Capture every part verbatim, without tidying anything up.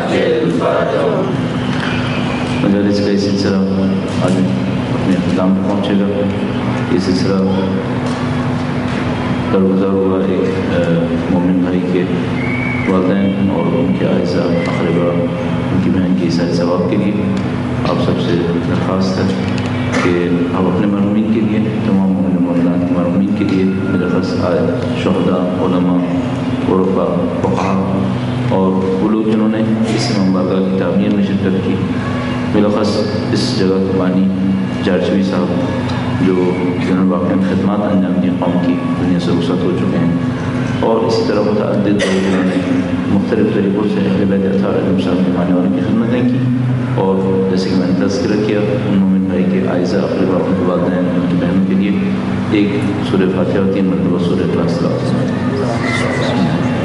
مجالس کا یہ سلسلہ آج اپنے اختتام پر پہنچے گا. یہ سلسلہ درگزر ہوا ایک مومن بھائی کے والدین اور ان کے اعزاء اقربا ان کی بہن کی عیسائی ثواب کے لیے آپ سب سے درخواست ہے کہ آپ اپنے مرحومین کے لیے تمام مومن مومنات کے مرحومین کے لیے بالخص شہداء علماء عرفاء فقہاء اور وہ لوگ جنہوں نے اس امام بارگاہ کی تعمیر میں شرکت کی بالخص اس جگہ کے بانی جارچوی صاحب جو جنہوں نے واقعی خدمات انجام دی قوم کی دنیا سے رخصت ہو چکے ہیں اور اسی طرح متعدد لوگ جنہوں نے مختلف طریقوں سے اہل بیت اطہار علیہم السلام کے ماننے والوں کی خدمتیں کی اور جیسے کہ میں نے تذکرہ کیا ان مومن بھائی کے اعزاء اقربا ان کے والدین ان کی بہنوں کے لیے ایک سورہ فاتحہ اور تین مرتبہ سورہ اخلاص تلاوت.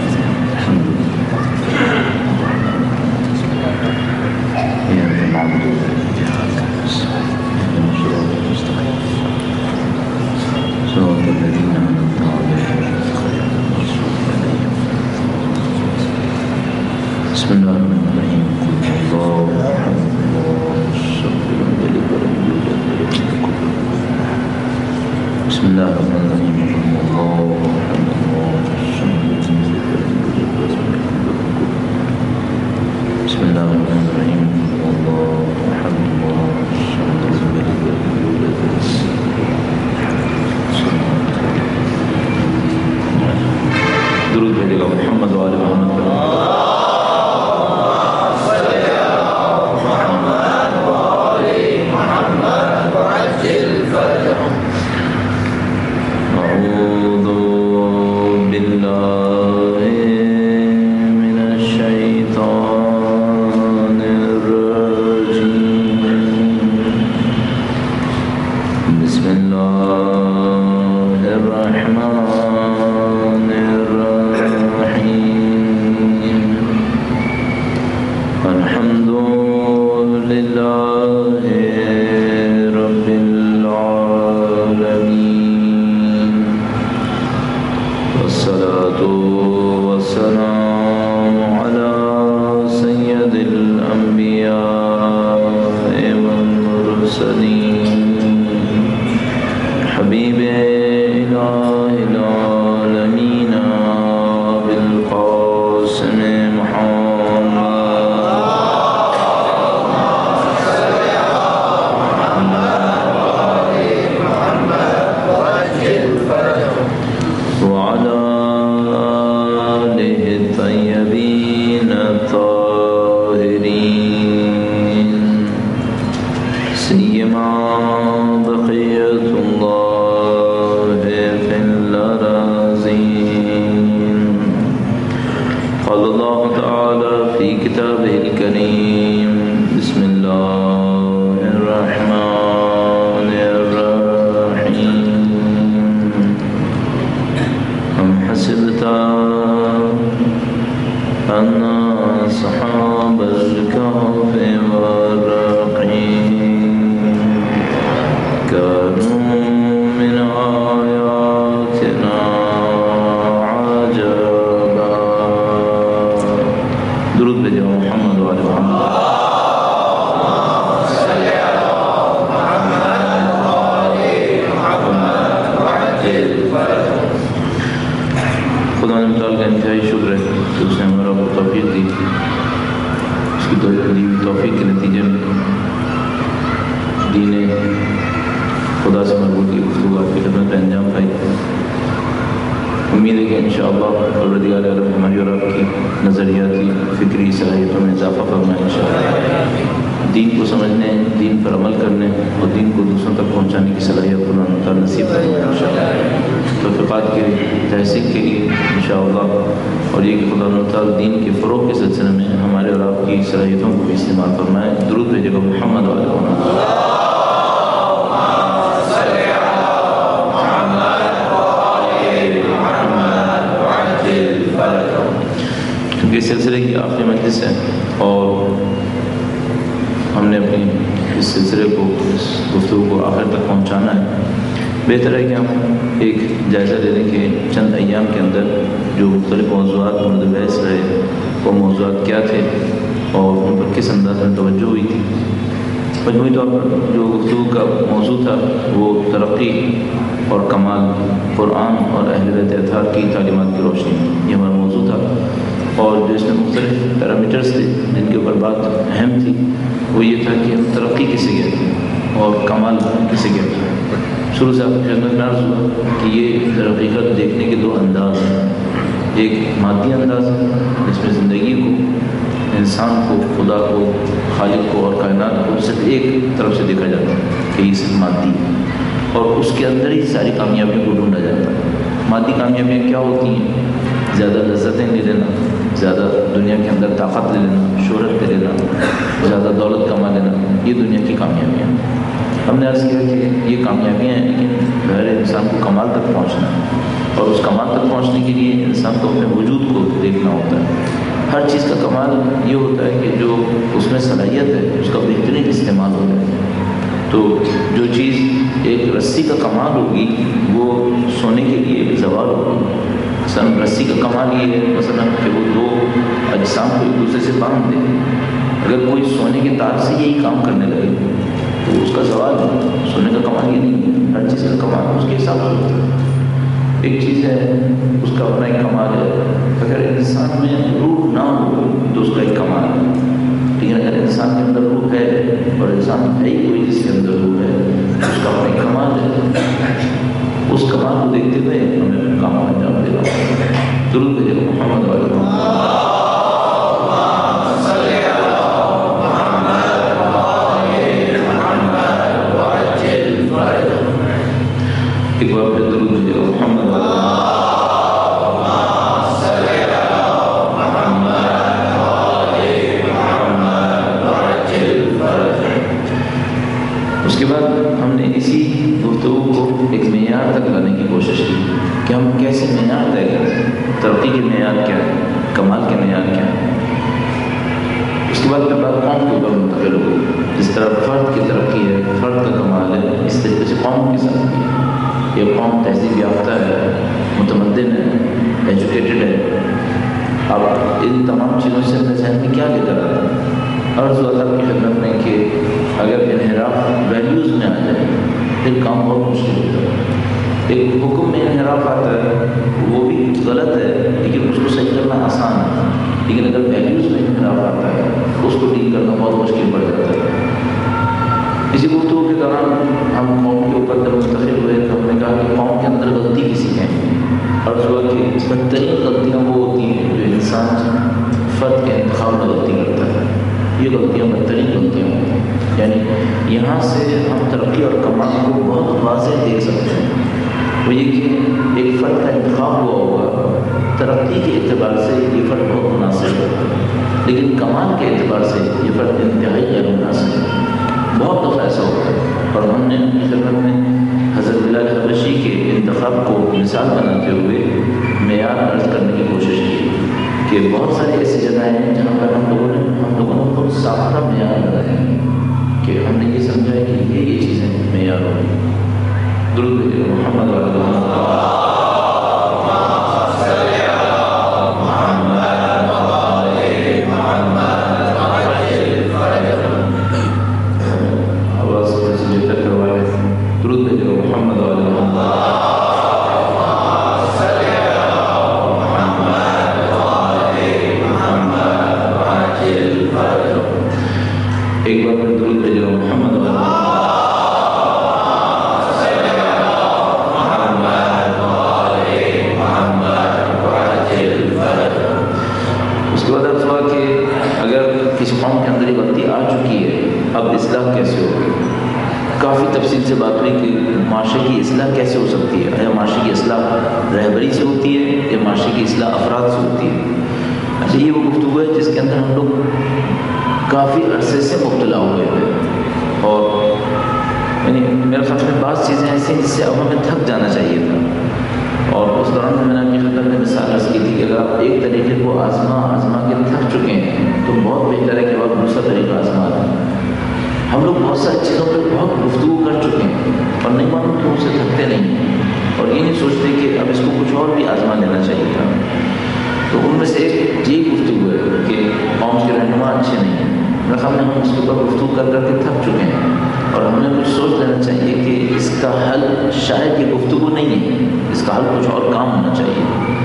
بسم اللہ الرحمن الرحیم. بسم اللہ الرحمن الرحیم. بسم اللہ الرحمن الرحیم. درود بھیجے گا محمد و آل محمد. کیونکہ اس سلسلے کی آخری مجلس ہے اور ہم نے اپنی اس سلسلے کو اس گفتگو کو آخر تک پہنچانا ہے. بہتر ہے کہ ہم ایک جائزہ لے لیں کہ چند ایام کے اندر جو مختلف موضوعات مورد بحث رہے وہ موضوعات کیا تھے اور ان پر کس انداز میں توجہ ہوئی تھی۔ مجموعی طور پر جو گفتگو کا موضوع تھا وہ ترقی اور کمال قرآن اور اہل بیت اطہار کی تعلیمات کی روشنی، یہ ہمارا موضوع تھا۔ اور جو اس میں مختلف پیرامیٹرز تھے جن کے اوپر بات اہم تھی وہ یہ تھا کہ ہم ترقی کسے کہتے ہیں اور کمال کسے کہتے ہیں۔ شروع سے آپ کی خدمت میں عرض ہوا کہ یہ حقیقت دیکھنے کے دو انداز ہیں، ایک مادی انداز ہے جس میں زندگی کو، انسان کو، خدا کو، خالق کو اور کائنات کو صرف ایک طرف سے دیکھا جاتا ہے کہ یہ صرف مادی ہے، اور اس کے اندر ہی ساری کامیابیوں کو ڈھونڈا جاتا ہے۔ مادی کامیابیاں کیا ہوتی ہیں؟ زیادہ لذتیں لے لینا، زیادہ دنیا کے اندر طاقت لے لینا، شہرت لے لینا، زیادہ دولت کما لینا، یہ دنیا کی کامیابیاں۔ ہم نے عرض کیا کہ یہ کامیابیاں ہیں، لیکن بہر انسان کو کمال تک پہنچنا ہے، اور اس کمال تک پہنچنے کے لیے انسان کو اپنے وجود کو دیکھنا ہوتا ہے۔ ہر چیز کا کمال یہ ہوتا ہے کہ جو اس میں صلاحیت ہے اس کا بہترین استعمال ہو جائے۔ تو جو چیز ایک رسی کا کمال ہوگی وہ سونے کے لیے ایک زوال ہوگی۔ مثلاً رسی کا کمال یہ ہے مثلاً کہ وہ دو اجسام کو ایک دوسرے سے باندھ دے۔ اگر کوئی سونے کے تار سے یہی کام کرنے لگے تو اس کا زوال ہے، سونے کا کمال یہ نہیں ہے۔ ہر چیز کا کمال اس کے حساب سے ہوتا ہے۔ ایک چیز ہے اس کا اپنا ایک کمال ہے، اگر انسان میں روح نہ ہو تو اس کا ایک کمال ہے، لیکن اگر انسان کے اندر روح ہے اور انسان ہے ہی کوئی جس کے اندر روح ہے اس کا اپنا ایک کمال ہے۔ اس کمال کو دیکھتے ہوئے ہمیں اپنے کام کو انجام دینا ہے۔ درود بھیجو محمد علیہ وسلم۔ ایک بار پھر درود بھیجو محمد علیہ وسلم۔ اس کے بعد ہم نے اسی گفتگو کو ایک معیار تک لانے کی کوشش کی کہ ہم کیسے معیار طے کریں، ترقی کے معیار کیا ہے، کمال کے معیار کیا ہے۔ اس کے بعد پھر بات قوم کے اوپر منتقل ہو، جس طرح فرد کی ترقی ہے، فرد کا کمال ہے، اس طریقے سے قوم کے ساتھ بھی ہے۔ یہ قوم تہذیب یافتہ ہے، متمدن ہے، ایجوکیٹڈ ہے۔ اب ان تمام چیزوں سے اپنے ذہن میں کیا لے کر آتا ہے؟ عرض ہوا تھا کی خدمت میں کہ اگر انحراف ویلیوز میں آ جائے پھر کام بہت مشکل ہوتا ہے۔ ایک حکم میں انحراف آتا ہے وہ بھی غلط ہے لیکن اس کو صحیح کرنا آسان ہے، لیکن اگر ویلیوز میں انحراف آتا ہے اس کو ڈیل کرنا بہت مشکل پڑ جاتا ہے۔ اسی گفتگو کے دوران ہم قوم کے اوپر جب منتخب ہوئے تو ہم نے کہا کہ قوم کے اندر غلطی کسی ہے، اور ہوا کہ بدترین غلطیاں وہ ہوتی ہیں جو انسان فرد کے انتخاب میں غلطی کرتا ہے، یہ غلطیاں بدترین غلطیاں ہوتی ہیں۔ یعنی یہاں سے ہم ترقی اور کمال کو بہت واضح دیکھ سکتے ہیں، وہ یہ کہ ایک فرد کا انتخاب ہوا ہوگا، ترقی کے اعتبار سے یہ فرد بہت مناسب ہے، لیکن کمال کے اعتبار سے یہ فرد انتہائی غیر مناسب ہے۔ بہت دفعہ ایسا ہوتا ہے، اور ہم نے اپنی خدمت میں حضرت بلال حبشی کے انتخاب کو مثال بناتے ہوئے معیار عرض کرنے کی کوشش کی کہ بہت ساری ایسی جگہیں ہیں جہاں پر ہم لوگوں نے ہم لوگوں نے بہت سادہ معیار لگایا ہے کہ ہم نے یہ سمجھا ہے کہ یہ یہ چیزیں معیار ہوگی۔ درود بھیجو محمد علیہ وسلم۔ ایک بار پھر درود بھیجو محمد علیہ وسلم۔ اس کے بعد ہوا کہ اگر کسی قوم کے اندر یہ غلطی آ چکی ہے اب اصلاح کیسے ہوگی؟ کافی تفصیل سے بات ہوئی کہ معاشرے کی اصلاح کیسے ہو سکتی ہے، یا معاشرے کی اصلاح رہبری سے ہوتی ہے یا معاشرے کی اصلاح افراد سے ہوتی ہے۔ اچھا، یہ وہ گفتگو ہے جس کے اندر ہم لوگ کافی عرصے سے مبتلا ہوئے ہیں، اور یعنی میرے خیال میں بعض چیزیں ایسی ہیں جس سے اب ہمیں تھک جانا چاہیے تھا، اور اس دوران میں نے اپنی خدمت میں مثال عرض کی تھی کہ اگر آپ ایک طریقے کو آزما آزما کے تھک چکے ہیں تو بہت بہتر ہے کہ آپ دوسرا طریقہ آزما لیں۔ ہم لوگ بہت ساری چیزوں پہ بہت گفتگو کر چکے ہیں اور نہیں معلوم کہ ان سے تھکتے نہیں ہیں، اور یہ نہیں سوچتے کہ اب اس کو کچھ اور بھی آزما لینا چاہیے تھا۔ تو ان میں سے ایک یہی گفتگو ہے کہ قوم کے رہنما اچھے نہیں میں ہم اس کے اوپر گفتگو کر کر کے تھک چکے ہیں، اور ہمیں کچھ سوچ لینا چاہیے کہ اس کا حل شاید یہ گفتگو نہیں ہے، اس کا حل کچھ اور کام ہونا چاہیے۔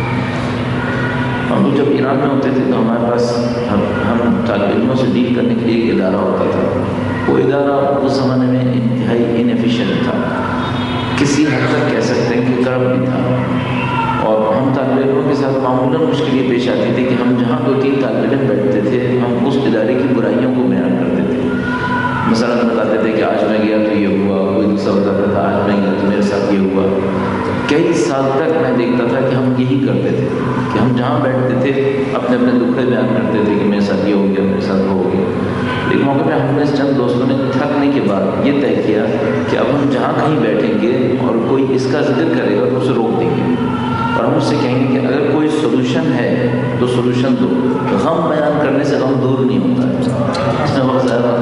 ہم لوگ جب ایران میں ہوتے تھے تو ہمارے پاس ہم طالب علموں سے ڈیل کرنے کے لیے ایک ادارہ ہوتا تھا۔ وہ ادارہ اس زمانے میں انتہائی انیفیشینٹ تھا، کسی حد تک کہہ سکتے ہیں کہ کرپٹ بھی تھا، اور ہم طالب علموں کے ساتھ معمولاً مشکل یہ پیش آتی تھی کہ ہم جہاں دو تین طالب علم بیٹھتے تھے ہم اس ادارے کی برائیوں کو بیان کرتے تھے۔ مثلاً بتاتے تھے کہ آج میں گیا تو یہ ہوا، کوئی دوسرا بتاتا تھا آج میں گیا تو میرے ساتھ یہ ہوا۔ کئی سال تک میں دیکھتا تھا کہ ہم یہی کرتے تھے کہ ہم جہاں بیٹھتے تھے اپنے اپنے دکھڑے بیان کرتے تھے کہ میرے ساتھ یہ ہو گیا، میرے ساتھ وہ ہو گیا۔ ایک موقع پہ ہم نے چند دوستوں نے تھکنے کے بعد یہ طے کیا کہ اب ہم جہاں کہیں بیٹھیں گے اور کوئی اس کا ذکر کرے گا تو اسے روک دیں گے، اور ہم اس سے کہیں گے کہ اگر کوئی سولوشن ہے تو سولوشن دو، غم بیان کرنے سے غم دور نہیں ہوتا ہے، اس میں وقت ضائع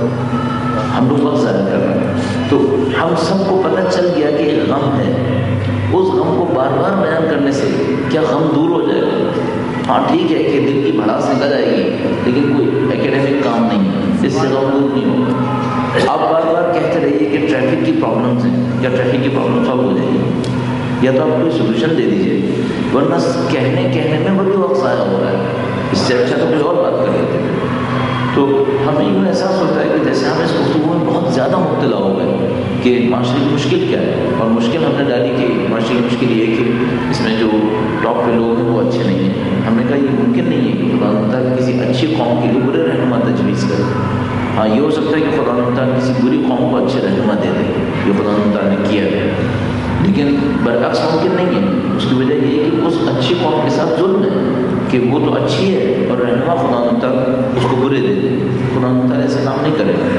ہم لوگ وقت ضائع کر رہے ہیں۔ تو ہم سب کو پتہ چل گیا کہ ایک غم ہے، اس غم کو بار بار بیان کرنے سے کیا غم دور ہو جائے گا؟ ہاں ٹھیک ہے کہ دل کی بھڑاس نکل جائے گی، لیکن کوئی ایکیڈیمک کام نہیں ہے، اس سے غم دور نہیں ہوگا۔ آپ بار بار کہتے رہیے کہ ٹریفک کی پرابلمس ہیں، کیا ٹریفک کی پرابلم سالو ہو جائے گی؟ یا تو آپ کوئی سولوشن دے دیجیے، ورنہ کہنے کہنے میں بڑی وقت ضائع ہو رہا ہے، اس سے اچھا تو کوئی اور بات کر لیتے ہیں۔ تو ہمیں یوں احساس ہوتا ہے کہ جیسے ہم اس گفتگو میں بہت زیادہ مبتلا ہو گئے کہ معاشرے کی مشکل کیا ہے، اور مشکل ہم نے ڈالی کہ معاشرے کی مشکل یہ ہے کہ اس میں جو ٹاپ پہ لوگ ہیں وہ اچھے نہیں ہیں۔ ہم نے کہا یہ ممکن نہیں ہے کہ خدا تعالیٰ کسی اچھی قوم کے لیے برے رہنما تجویز کرے۔ ہاں یہ ہو سکتا ہے کہ خدا تعالیٰ کسی بری قوم کو اچھے رہنما دے دے، جو خدا تعالیٰ نے کیا ہے، لیکن برعکس ممکن نہیں ہے۔ اس کی وجہ یہ ہے کہ اس اچھی قوم کے ساتھ ظلم ہے کہ وہ تو اچھی ہے اور رہنما خدا تعالیٰ اس کو برے دے دے، خدا تعالیٰ ایسا کام نہیں کرے گا۔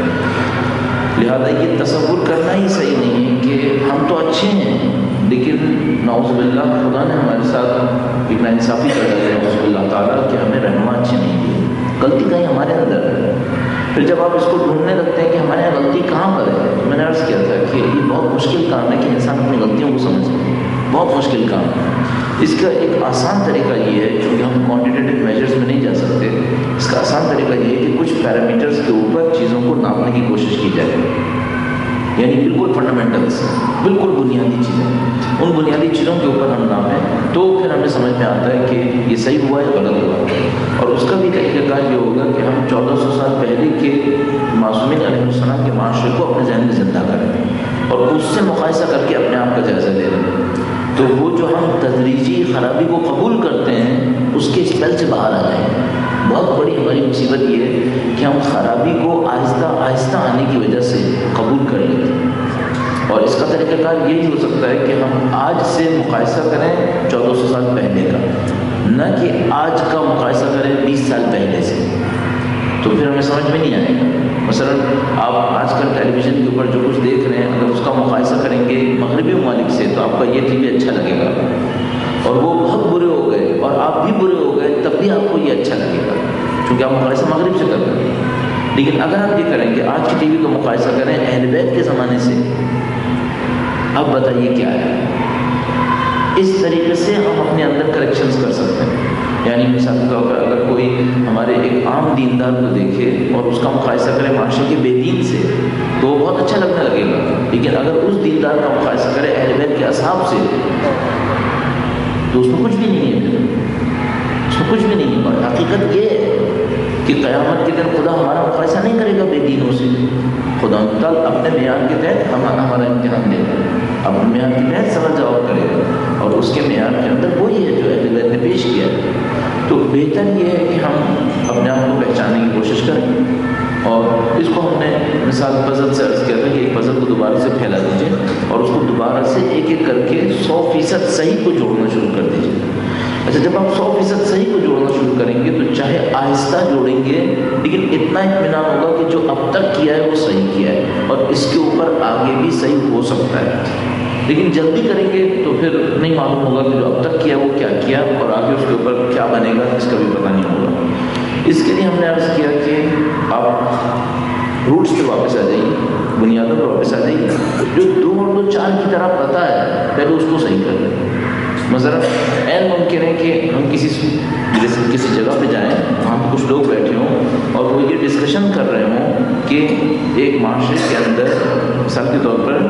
لہذا یہ تصور کرنا ہی صحیح نہیں ہے کہ ہم تو اچھے ہیں لیکن نعوذ باللہ خدا نے ہمارے ساتھ ایک ناانصافی کر ڈالی ہے نعوذ باللہ تعالیٰ کہ ہمیں رہنما اچھے نہیں دیے، غلطی کہیں ہمارے اندر ہے۔ پھر جب آپ اس کو ڈھونڈنے لگتے ہیں کہ ہمارے یہاں غلطی کہاں پر ہے، میں نے عرض کیا تھا کہ یہ بہت مشکل کام ہے کہ انسان اپنی غلطیوں کو سمجھے، بہت مشکل کام ہے۔ اس کا ایک آسان طریقہ یہ ہے، چونکہ ہم کوانٹیٹیو میجرز میں نہیں جا سکتے، اس کا آسان طریقہ یہ ہے کہ کچھ پیرامیٹرز کے اوپر چیزوں کو ناپنے کی کوشش کی جائے، یعنی بالکل فنڈامنٹلس، بالکل بنیادی چیزیں، ان بنیادی چیزوں کے اوپر ہم ناپیں تو پھر ہمیں سمجھ میں آتا ہے کہ یہ صحیح ہوا ہے غلط ہوا۔ اور اس کا بھی طریقہ کار یہ ہوگا کہ ہم چودہ سو سال پہلے کے معصومین علیہ السلام کے معاشرے کو اپنے ذہن میں زندہ کریں اور اس سے مقایسہ کر کے اپنے آپ کا جائزہ لے لیں، تو وہ جو ہم تدریجی خرابی کو قبول کرتے ہیں اس کے اسپیل سے باہر آ جائیں۔ بہت بڑی ہماری مصیبت یہ ہے کہ ہم خرابی کو آہستہ آہستہ آنے کی وجہ سے قبول کر لیتے ہیں، اور اس کا طریقہ کار یہی ہو سکتا ہے کہ ہم آج سے مقایسہ کریں چودہ سو سال پہلے کا، نہ کہ آج کا مقایسہ کریں بیس سال پہلے سے، تو پھر ہمیں سمجھ میں نہیں آئے گا۔ مثلاً آپ آج کل ٹیلی ویژن کے اوپر جو کچھ دیکھ رہے ہیں اگر اس کا مقایسہ کریں گے مغربی ممالک سے تو آپ کا یہ ٹی وی اچھا لگے گا، اور وہ بہت برے ہو گئے اور آپ بھی برے ہو گئے تب بھی آپ کو یہ اچھا لگے گا کیونکہ آپ مقایسہ مغرب سے کر رہے ہیں۔ لیکن اگر آپ یہ کریں کہ آج کی ٹی وی کا مقایسہ کریں اہل بیت کے زمانے سے، اب بتائیے کیا ہے۔ اس طریقے سے ہم اپنے اندر کریکشنز کر سکتے ہیں، یعنی مثال کے طور پر اگر کوئی ہمارے ایک عام دیندار کو دیکھے اور اس کا مقایسہ کرے معاشرے کے بے دین سے تو وہ بہت اچھا لگنے لگے گا، لیکن اگر اس دیندار کا مقایسہ کرے اہل بیت کے اصحاب سے تو اس میں کچھ بھی نہیں ہے، اس میں کچھ بھی نہیں ہے۔ اور حقیقت یہ ہے کہ قیامت کے دن خدا ہمارا مقایسہ نہیں کرے گا بے دینوں سے، خدا تعالیٰ اپنے معیار کے تحت ہمارا ہمارا امتحان لے گا، اپنے معیار کے تحت سوال جواب کرے گا، اور اس کے معیار کے اندر وہی ہے جو اہل بیت نے پیش کیا ہے۔ تو بہتر یہ ہے کہ ہم اپنے آپ کو پہچاننے کی کوشش کریں، اور اس کو ہم نے مثال پزل سے عرض کیا تھا کہ ایک پزل کو دوبارہ سے پھیلا دیجیے اور اس کو دوبارہ سے ایک ایک کر کے سو فیصد صحیح کو جوڑنا شروع کر دیجیے۔ اچھا جب آپ سو فیصد صحیح کو جوڑنا شروع کریں گے تو چاہے آہستہ جوڑیں گے لیکن اتنا اطمینان ہوگا کہ جو اب تک کیا ہے وہ صحیح کیا ہے اور اس کے اوپر آگے بھی صحیح ہو سکتا ہے۔ لیکن جلدی کریں گے تو پھر نہیں معلوم ہوگا کہ جو اب تک کیا وہ کیا کیا اور آگے اس کے اوپر کیا بنے گا اس کا بھی پتہ نہیں ہوگا۔ اس کے لیے ہم نے عرض کیا کہ آپ روٹس پہ واپس آ جائیے، بنیادوں پہ واپس آ جائیے، جو دو اور دو چار کی طرح پتہ ہے پہلے اس کو صحیح کر لیں۔ مثلا این ممکن ہے کہ ہم کسی جیسے کسی جگہ پہ جائیں وہاں پہ کچھ لوگ بیٹھے ہوں اور وہ یہ ڈسکشن کر رہے ہوں کہ ایک معاشرے کے اندر مثال کے طور پر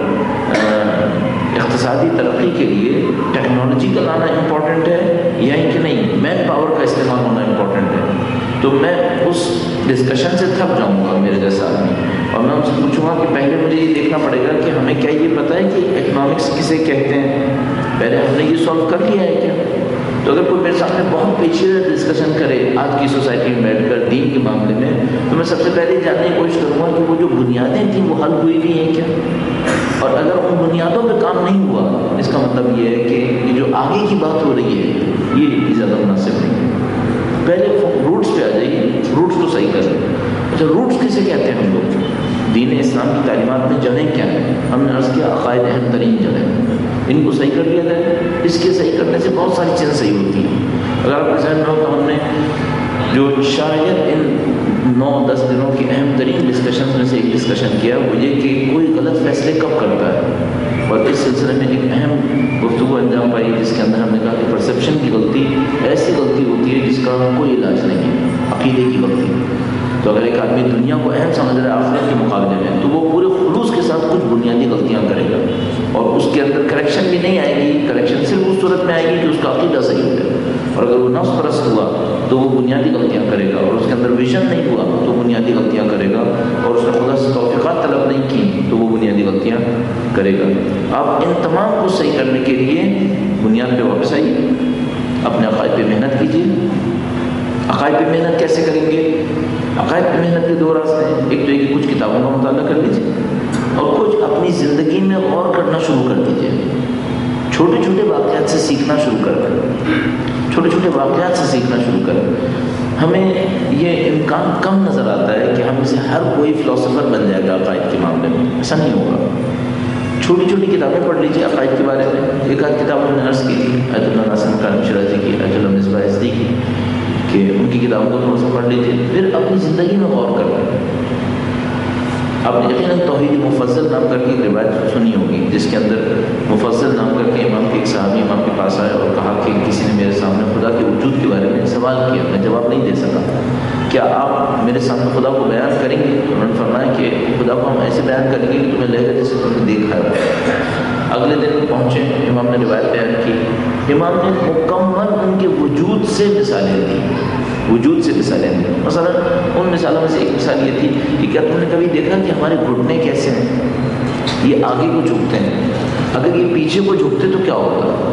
اقتصادی ترقی کے لیے ٹیکنالوجی کا لانا امپورٹنٹ ہے یا کہ نہیں مین پاور کا استعمال ہونا امپورٹنٹ ہے، تو میں اس ڈسکشن سے تھک جاؤں گا میرے جیسا آدمی، اور میں ان سے پوچھوں گا کہ پہلے مجھے یہ دیکھنا پڑے گا کہ ہمیں کیا یہ پتہ ہے کہ اکنامکس کسے کہتے ہیں، پہلے ہم نے یہ سالو کر لیا ہے کیا؟ تو اگر کوئی میرے سامنے بہت پیچیدہ ڈسکشن کرے آج کی سوسائٹی میں بیٹھ کر دین کے معاملے میں، تو میں سب سے پہلے جاننے کی کوشش کروں گا کہ وہ جو بنیادیں تھیں وہ حل ہوئی بھی ہیں کیا، اور اگر ان بنیادوں پہ کام نہیں ہوا اس کا مطلب یہ ہے کہ یہ جو آگے کی بات ہو رہی ہے یہ زیادہ مناسب نہیں ہے۔ پہلے روٹس پہ آ جائیے، روٹس کو صحیح کریں۔ اچھا روٹس کسے کہتے ہیں ہم لوگ؟ دین اسلام کی تعلیمات میں جڑیں کیا ہیں؟ ہم نے عرض کیا عقائد اہم ترین جڑیں، ان کو صحیح کر لیا جائے، اس کے صحیح کرنے سے بہت ساری چیزیں صحیح ہوتی ہیں۔ اگر آپ کو ذہن میں ہو تو ہم نے جو شاید ان نو دس دنوں کی اہم ترین ڈسکشن میں سے ایک ڈسکشن کیا وہ یہ کہ کوئی غلط فیصلے کب کرتا ہے، اور اس سلسلے میں ایک اہم گفتگو انجام پائی جس کے اندر ہم نے کہا کہ پرسیپشن کی غلطی ایسی غلطی ہوتی ہے جس کا کوئی علاج نہیں ہے، عقیدے کی غلطی۔ تو اگر ایک آدمی دنیا کو اہم سمجھ رہا ہے آخرت کے مقابلے میں تو وہ پورے خلوص کے ساتھ کچھ بنیادی غلطیاں کرے گا، اور اس کے اندر کریکشن بھی نہیں آئے گی، کریکشن صرف اس صورت میں آئے گی کہ اس کا عقیدہ صحیح ہو جائے، اور اگر وہ نفس پرست ہوا تو وہ بنیادی غلطیاں کرے گا، اور اس کے اندر ویژن نہیں ہوا تو بنیادی غلطیاں کرے گا، اور اس نے خدا سے توفیقات طلب نہیں کی تو وہ بنیادی غلطیاں کرے گا۔ آپ ان تمام کو صحیح کرنے کے لیے بنیاد پہ واپس آئیے، اپنے عقائد پہ محنت کیجیے۔ عقائد پہ محنت کیسے کریں گے؟ عقائد پہ محنت کے دو راستے ہیں، ایک تو یہ کہ کچھ کتابوں کا مطالعہ کر لیجیے، اور کچھ اپنی زندگی میں غور کرنا شروع کر دیجیے، چھوٹے چھوٹے واقعات سے سیکھنا شروع کر دیں، چھوٹے چھوٹے واقعات سے سیکھنا شروع کریں۔ ہمیں یہ امکان کم نظر آتا ہے کہ ہم سے ہر کوئی فلاسفر بن جائے گا عقائد کے معاملے میں، ایسا نہیں ہوگا۔ چھوٹی چھوٹی کتابیں پڑھ لیجیے عقائد کے بارے میں، ایک آدھ کتاب ہم نے عرض کی تھی ایت اللہ ناصر کاظم شیرازی کی، ایت اللہ مصباح ازدی کی، کہ ان کی کتابوں کو تھوڑا سا پڑھ لیجیے، پھر اپنی زندگی میں غور کریں۔ آپ نے یقیناً توحید مفضل نام کر کے ایک روایت سنی ہوگی جس کے اندر مفضل نام کر کے امام کے ایک صحابی امام کے پاس آئے اور کہا کہ کسی نے میرے سامنے خدا کے وجود کے بارے میں سوال کیا، میں جواب نہیں دے سکا، کیا آپ میرے سامنے خدا کو بیان کریں گے؟ انہوں نے فرمایا کہ خدا کو ہم ایسے بیان کریں گے کہ تمہیں لگے گا جیسے تم نے دیکھا ہے۔ اگلے دن پہنچے، امام نے روایت بیان کی، امام نے مکمل ان کے وجود سے مثالیں دی، وجود سے مثالیں دی۔ مثلا ان مثالوں میں سے ایک مثال یہ تھی کہ کیا تم نے کبھی دیکھا کہ ہمارے گھٹنے کیسے ہیں؟ یہ آگے کو جھکتے ہیں، اگر یہ پیچھے کو جھکتے تو کیا ہوتا؟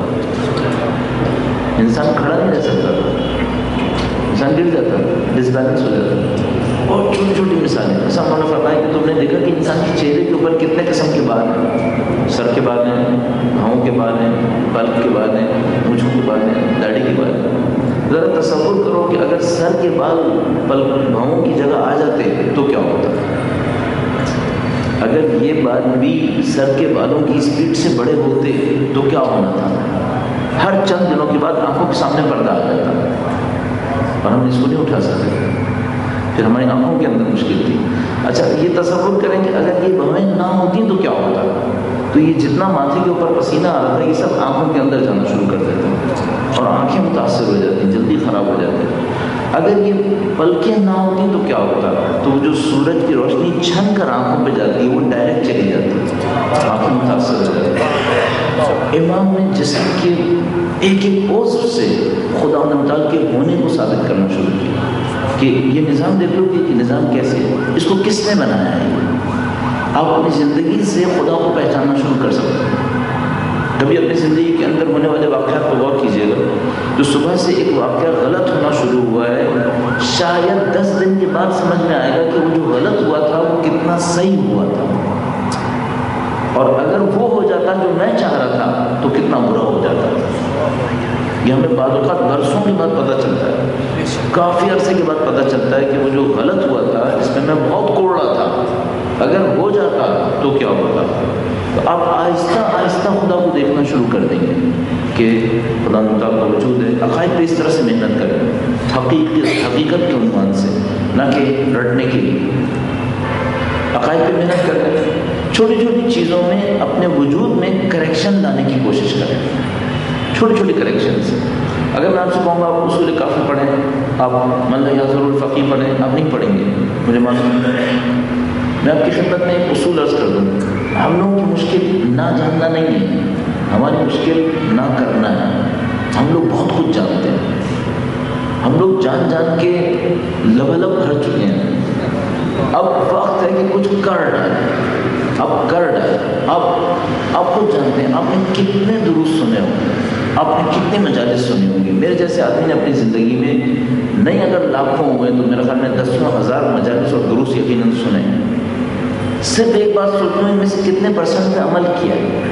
انسان کھڑا نہیں رہ سکتا، انسان گر جاتا، ڈس بیلنس ہو جاتا۔ اور چھوٹی چھوٹی مثالیں، ایسا انہوں نے فرمایا کہ تم نے دیکھا کہ انسان کے چہرے کے اوپر کتنے قسم کے بال ہیں، سر کے بال ہیں، بھاؤں کے بال ہیں، پلک کے بال ہیں، مونچھوں کے بال ہیں، داڑھی کے بال ہیں۔ ذرا تصور کرو کہ اگر سر کے بال پلک بھاؤں کی جگہ آ جاتے تو کیا ہوتا؟ اگر یہ بال بھی سر کے بالوں کی اسپیڈ سے بڑے ہوتے تو کیا ہونا تھا؟ ہر چند دنوں کے بعد آنکھوں کے سامنے پردہ آ جاتا، اور ہم اس کو نہیں اٹھا سکتے، پھر ہماری آنکھوں کے اندر مشکل تھی۔ اچھا یہ تصور کریں کہ اگر یہ بھویں نہ ہوتی تو کیا ہوتا؟ تو یہ جتنا ماتھے کے اوپر پسینہ آ رہا تھا یہ سب آنکھوں کے اندر جانا شروع کر دیتا، اور آنکھیں متاثر ہو جاتی، جلدی خراب ہو جاتی۔ اگر یہ پلکیں نہ ہوتی تو کیا ہوتا؟ تو جو سورج کی روشنی چھن کر آنکھوں پہ جاتی ہے وہ ڈائریکٹ چلی جاتی، آنکھیں متاثر ہو جاتی۔ امام نے جسم کے ایک ایک عضو سے خدا تعالیٰ کے ہونے کو ثابت کرنا شروع کیا کہ یہ نظام دیکھ لو کہ یہ نظام کیسے ہے، اس کو کس نے بنایا ہے۔ آپ اپنی زندگی سے خدا کو پہچاننا شروع کر سکتے ہیں۔ کبھی اپنی زندگی کے اندر ہونے والے واقعات پر غور کیجیے گا، تو صبح سے ایک واقعہ غلط ہونا شروع ہوا ہے، شاید دس دن کے بعد سمجھ میں آئے گا کہ وہ جو غلط ہوا تھا وہ کتنا صحیح ہوا تھا، اور اگر وہ ہو جاتا جو میں چاہ رہا تھا تو کتنا برا ہو جاتا۔ یہ ہمیں بعض اوقات برسوں کے بعد پتہ چلتا ہے، کافی عرصے کے بعد پتہ چلتا ہے کہ وہ جو غلط ہوا تھا جس میں میں بہت کوڑ رہا تھا، اگر ہو جاتا تو کیا ہوتا۔ تو آپ آہستہ آہستہ خدا کو دیکھنا شروع کر دیں گے کہ خدا تعالیٰ کا وجود ہے۔ عقائد پہ اس طرح سے محنت کریں، حقیقت حقیقت کے عنوان سے، نہ کہ رٹنے کے لیے۔ عقائد پہ محنت کریں، چھوٹی چھوٹی چیزوں میں اپنے وجود میں کریکشن لانے کی کوشش کریں، چھوٹی چھوٹی کریکشنز۔ اگر میں آپ سے کہوں گا آپ اصول کافی پڑھیں، آپ من لا یحضر الفقیہ پڑھیں، آپ نہیں پڑھیں گے، مجھے معلوم ہے۔ میں آپ کی خدمت میں ایک اصول عرض کر دوں، ہم لوگوں کی مشکل نہ جاننا نہیں ہے، ہماری مشکل نہ کرنا ہے۔ ہم لوگ بہت کچھ جانتے ہیں، ہم لوگ جان جان کے لبلب بھر چکے ہیں، اب وقت ہے کہ کچھ کر ڈالیں، اب کر ڈالیں۔ اب آپ خود جانتے ہیں، آپ نے کتنے دروس سنے ہوں گے، آپ نے کتنے مجالس سنے ہوں گے۔ میرے جیسے آدمی نے اپنی زندگی میں نہیں اگر لاکھوں ہوئے تو میرے خیال میں دسوں ہزار مجالس اور دروس یقیناً سنے ہیں۔ صرف ایک بات سوچتا ہوں، ان میں سے کتنے پرسنٹ پہ عمل کیا ہے؟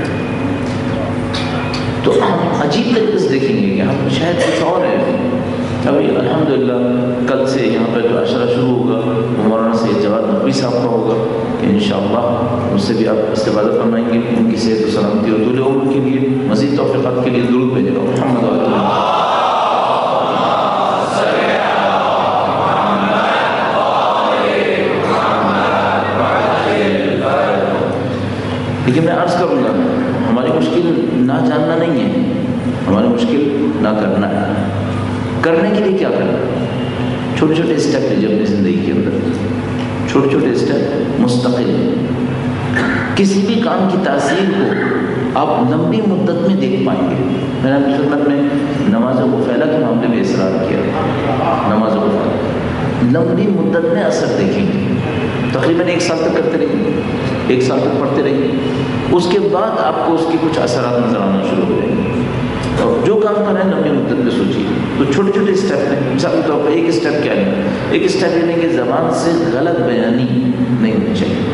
تو ہم عجیب طریقے سے دیکھیں گے کہ ہم شاید کچھ اور ہیں۔ ابھی الحمدللہ کل سے یہاں پہ جو عشرہ شروع ہوگا وہ مولانا سید جواد نقوی صاحب کا ہوگا کہ انشاءاللہ اس سے بھی آپ استفادہ فرمائیں گے۔ ان کی صحت و سلامتی اور طول عمر کے لیے مزید توفیقات کے لیے درود بھیجے گا۔ محمد لیکن میں عرض کروں گا، ہماری مشکل نہ جاننا نہیں ہے، ہماری مشکل نہ کرنا ہے۔ کرنے کے لیے کیا کرنا ہے؟ چھوٹے چھوٹے اسٹیپ لیجیے اپنی زندگی کے اندر، چھوٹے چھوٹے اسٹیپ مستقل ہیں۔ کسی بھی کام کی تاثیر کو آپ لمبی مدت میں دیکھ پائیں گے۔ میں نے اپنی خدمت میں نماز غفیلہ کے معاملے میں اصرار کیا، نماز غفیلہ لمبی مدت میں اثر دیکھیں گے، تقریباً ایک سال تک کرتے رہیں گے، ایک سال تک پڑھتے رہیں گے، اس کے بعد آپ کو اس کے کچھ اثرات نظر آنا شروع ہو جائیں گے۔ اور جو کام کر رہے ہیں لمبی مدت میں سوچیے، تو چھوٹے چھوٹے اسٹیپ ہیں۔ مثال کے طور پر ایک اسٹیپ کیا ہے؟ ایک اسٹیپ یہ نہیں کہ زبان سے غلط بیانی نہیں ہونی چاہیے۔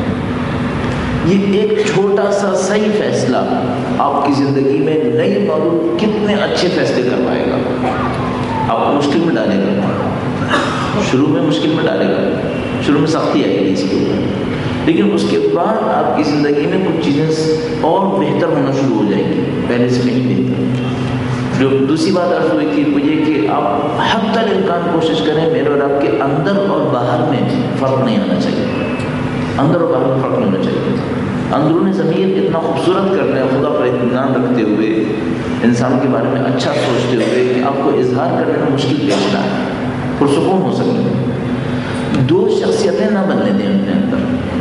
یہ ایک چھوٹا سا صحیح فیصلہ آپ کی زندگی میں نہیں معلوم کتنے اچھے فیصلے کروائے گا، آپ کو مشکل میں ڈالے گا، شروع میں مشکل میں ڈالے گا، شروع میں سختی آئے گی اس کے اوپر، لیکن اس کے بعد آپ کی زندگی میں کچھ چیزیں اور بہتر ہونا شروع ہو جائیں گی، پہلے سے کہیں بہتر۔ جو دوسری بات عرض ہوئی تھی وہ یہ کہ آپ حتی الامکان کوشش کریں میرے اور آپ کے اندر اور باہر میں فرق نہیں آنا چاہیے، اندر اور باہر میں فرق نہیں ہونا چاہیے۔ اندرون ضمیر اتنا خوبصورت کرنا ہے، خدا پر اطمینان رکھتے ہوئے، انسان کے بارے میں اچھا سوچتے ہوئے کہ آپ کو اظہار کرنے میں مشکل پیش نہ ہے، پرسکون ہو سکے۔ دو شخصیتیں نہ بننے دیں اپنے اندر۔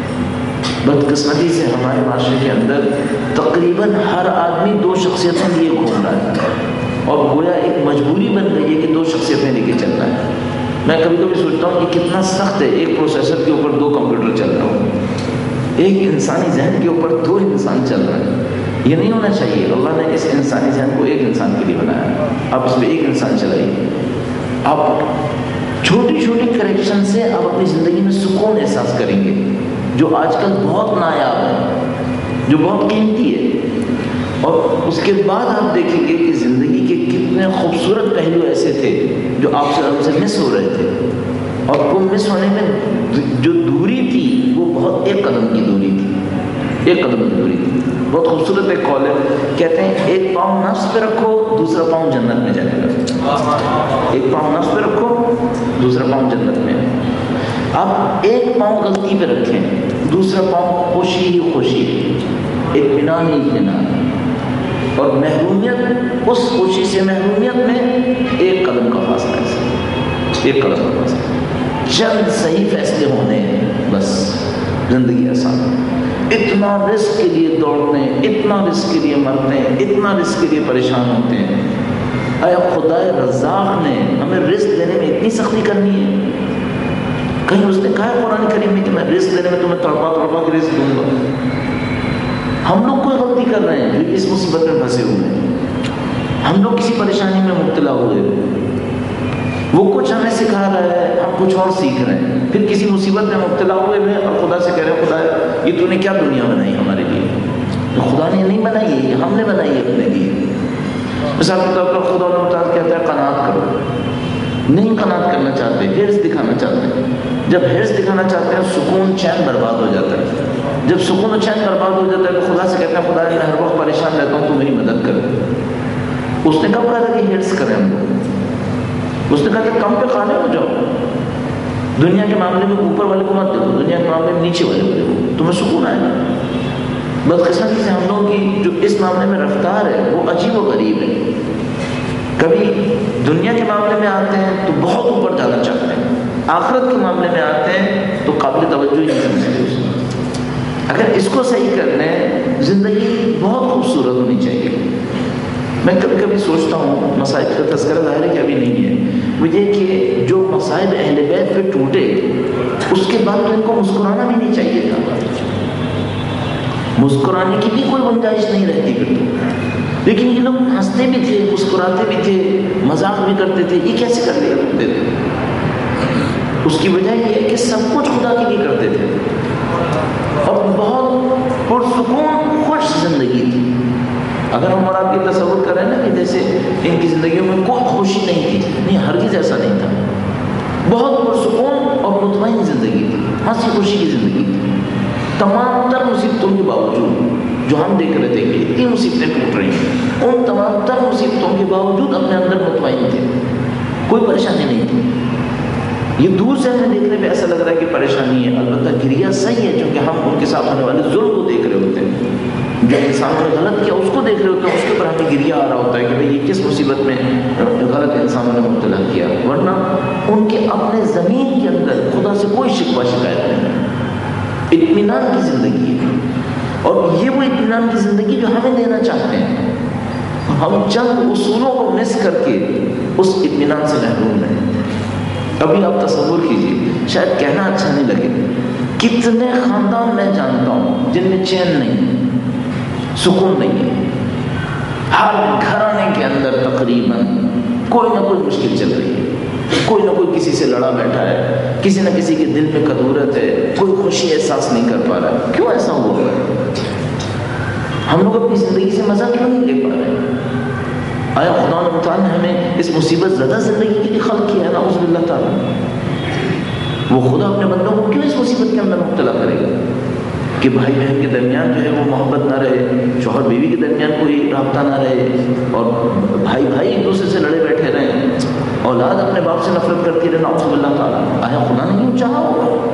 بدقسمتی سے ہمارے معاشرے کے اندر تقریباً ہر آدمی دو شخصیتیں لیے گھوم رہا ہے، اور گویا ایک مجبوری بن گئی ہے کہ دو شخصیتیں لے کے چلنا ہے۔ میں کبھی کبھی سوچتا ہوں کہ کتنا سخت ہے، ایک پروسیسر کے اوپر دو کمپیوٹر چل رہا ہوں، ایک انسانی ذہن کے اوپر دو انسان چل رہے ہیں۔ یہ نہیں ہونا چاہیے۔ اللہ نے اس انسانی ذہن کو ایک انسان کے لیے بنایا، آپ اس پہ ایک انسان چلائیے۔ آپ چھوٹی چھوٹی کریکشن سے آپ اپنی زندگی میں سکون احساس کریں گے، جو آج کل بہت نایاب ہے، جو بہت قیمتی ہے۔ اور اس کے بعد آپ دیکھیں گے کہ زندگی کے کتنے خوبصورت پہلو ایسے تھے جو آپ سے ہم سے مس ہو رہے تھے، اور وہ مس ہونے میں جو دوری تھی وہ بہت ایک قدم کی دوری تھی، ایک قدم کی دوری تھی۔ بہت خوبصورت ایک قول ہے، کہتے ہیں ایک پاؤں نفس پہ رکھو، دوسرا پاؤں جنت میں جائے گا۔ ایک پاؤں نفس پہ رکھو، دوسرا پاؤں جنت میں۔ آپ ایک پاؤں غلطی پہ رکھیں، دوسرا پاؤں خوشی ہی خوشی، اطمینان ہی اطمینان، اور محرومیت، اس خوشی سے محرومیت میں ایک قدم کا فاصلہ ہے، ایک قدم کا فاصلہ۔ چند صحیح فیصلے ہونے ہیں، بس زندگی آسان۔ اتنا رزق کے لیے دوڑتے ہیں، اتنا رزق کے لیے مرتے ہیں، اتنا رزق کے لیے پریشان ہوتے ہیں۔ اے خدا رزاق نے ہمیں رزق دینے میں اتنی سختی کرنی ہے؟ کہیں اس نے کہا ہے قرآن کریم میں کہ میں رزق دینے میں تمہیں تڑپا تڑپا کے رزق دوں گا؟ ہم لوگ کوئی غلطی کر رہے ہیں، اس مصیبت میں پھنسے ہوئے ہیں، ہم لوگ کسی پریشانی میں مبتلا ہوئے، وہ کچھ ہمیں سکھا رہا ہے، ہم کچھ اور سیکھ رہے ہیں، پھر کسی مصیبت میں مبتلا ہوئے ہیں اور خدا سے کہہ رہے ہیں خدا یہ تو نے کیا دنیا بنائی ہمارے لیے؟ خدا نے نہیں بنائی ہے، یہ ہم نے بنائی ہے اپنے لیے۔ مثال کے طور پر خدا اللہ تعالیٰ کہتا ہے قناعت کرو، نہیں قناعت کرنا چاہتے، حرص دکھانا چاہتے ہیں۔ جب حرص دکھانا چاہتے ہیں سکون چین برباد ہو جاتا ہے، جب سکون و چین برباد ہو جاتا ہے تو خدا سے کہتے ہیں خدا میں ہر وقت پریشان رہتا ہوں، تو میری مدد کر۔ اس نے کب کہا تھا کہ حرص کریں ہم لوگ؟ اس نے کہا کہ کم پہ قانع ہو جاؤ، دنیا کے معاملے میں اوپر والے کو مت دیکھو، دنیا کے معاملے میں نیچے والے کو دیکھو، تمہیں سکون آئے گا۔ بدقسمتی سے ہم لوگوں کی جو اس معاملے میں رفتار ہے وہ عجیب و غریب ہے۔ کبھی دنیا کے معاملے میں آتے ہیں تو بہت اوپر جانا چاہتے ہیں، آخرت کے معاملے میں آتے ہیں تو قابل توجہ ہی نہیں سمجھتے اس کو۔ اگر اس کو صحیح کر لیں زندگی بہت خوبصورت ہونی چاہیے۔ میں کبھی کبھی سوچتا ہوں، مصائب کا تذکرہ ظاہر ہے کہ ابھی نہیں ہے، مجھے کہ جو مصائب اہل بیت پہ ٹوٹے اس کے بعد تو ان کو مسکرانا بھی نہیں چاہیے تھا، مسکرانے کی بھی کوئی گنجائش نہیں رہتی پھر تو، لیکن یہ لوگ ہنستے بھی تھے، مسکراتے بھی تھے، مذاق بھی کرتے تھے۔ یہ کیسے کر لیا کرتے تھے؟ اس کی وجہ یہ ہے کہ سب کچھ خدا کے لیے کرتے تھے اور بہت پرسکون خوش زندگی تھی۔ اگر ہم اور آپ یہ تصور کریں نا کہ جیسے ان کی زندگیوں میں کوئی خوشی نہیں تھی، نہیں، ہرگز ایسا نہیں تھا، بہت پرسکون اور مطمئن زندگی تھی، ہنسی خوشی کی زندگی تھی۔ تمام تر مصیبتوں کے باوجود جو ہم دیکھ رہے تھے کہ اتنی مصیبتیں ٹوٹ رہی ہیں، ان تمام تر مصیبتوں کے باوجود اپنے اندر مطمئن تھے، کوئی پریشانی نہیں تھی۔ یہ دور سے ہمیں دیکھنے پہ ایسا لگ رہا ہے کہ پریشانی ہے، البتہ گریہ صحیح ہے، چونکہ ہم ان کے ساتھ ہونے والے ظلم کو دیکھ رہے ہوتے ہیں، جو انسانوں نے غلط کیا اس کو دیکھ رہے ہوتے ہیں، اس کے اوپر ہمیں گریہ آ رہا ہوتا ہے کہ بھئی یہ کس مصیبت میں غلط انسانوں نے مبتلا کیا، ورنہ ان کے اپنے زمین کے اندر خدا سے کوئی شکوہ شکایت نہیں، اطمینان کی زندگی ہے۔ اور یہ وہ اطمینان کی زندگی جو ہمیں دینا چاہتے ہیں، ہم چند اصولوں کو مس کر کے اس اطمینان سے محروم ہیں۔ ابھی آپ تصور کیجیے، شاید کہنا اچھا نہیں لگے، کتنے خاندان میں جانتا ہوں جن میں چین نہیں، سکون نہیں ہے، ہر گھرانے کے اندر تقریباً کوئی نہ کوئی مشکل چل رہی ہے، کوئی نہ کوئی کسی سے لڑا بیٹھا ہے، کسی نہ کسی کے دل میں کدورت ہے، کوئی خوشی احساس نہیں کر پا رہا ہے۔ کیوں ایسا ہوا ہے؟ ہم لوگ اپنی زندگی سے مزہ کیوں نہیں لے پا رہے؟ آیا خدا و تعالیٰ نے ہمیں اس مصیبت زدہ زندگی کے لیے خلق کیا ہے؟ نعوذ باللہ تعالیٰ، وہ خدا اپنے بندوں کو کیوں اس مصیبت کے اندر مبتلا کرے گا کہ بھائی بہن کے درمیان جو ہے وہ محبت نہ رہے، شوہر بیوی کے درمیان کوئی رابطہ نہ رہے، اور بھائی بھائی ایک دوسرے سے لڑے بیٹھے رہیں، اولاد اپنے باپ سے نفرت کرتی رہے، نعوذ باللہ تعالیٰ۔ آیا خدا نے کیوں چاہا ہوگا؟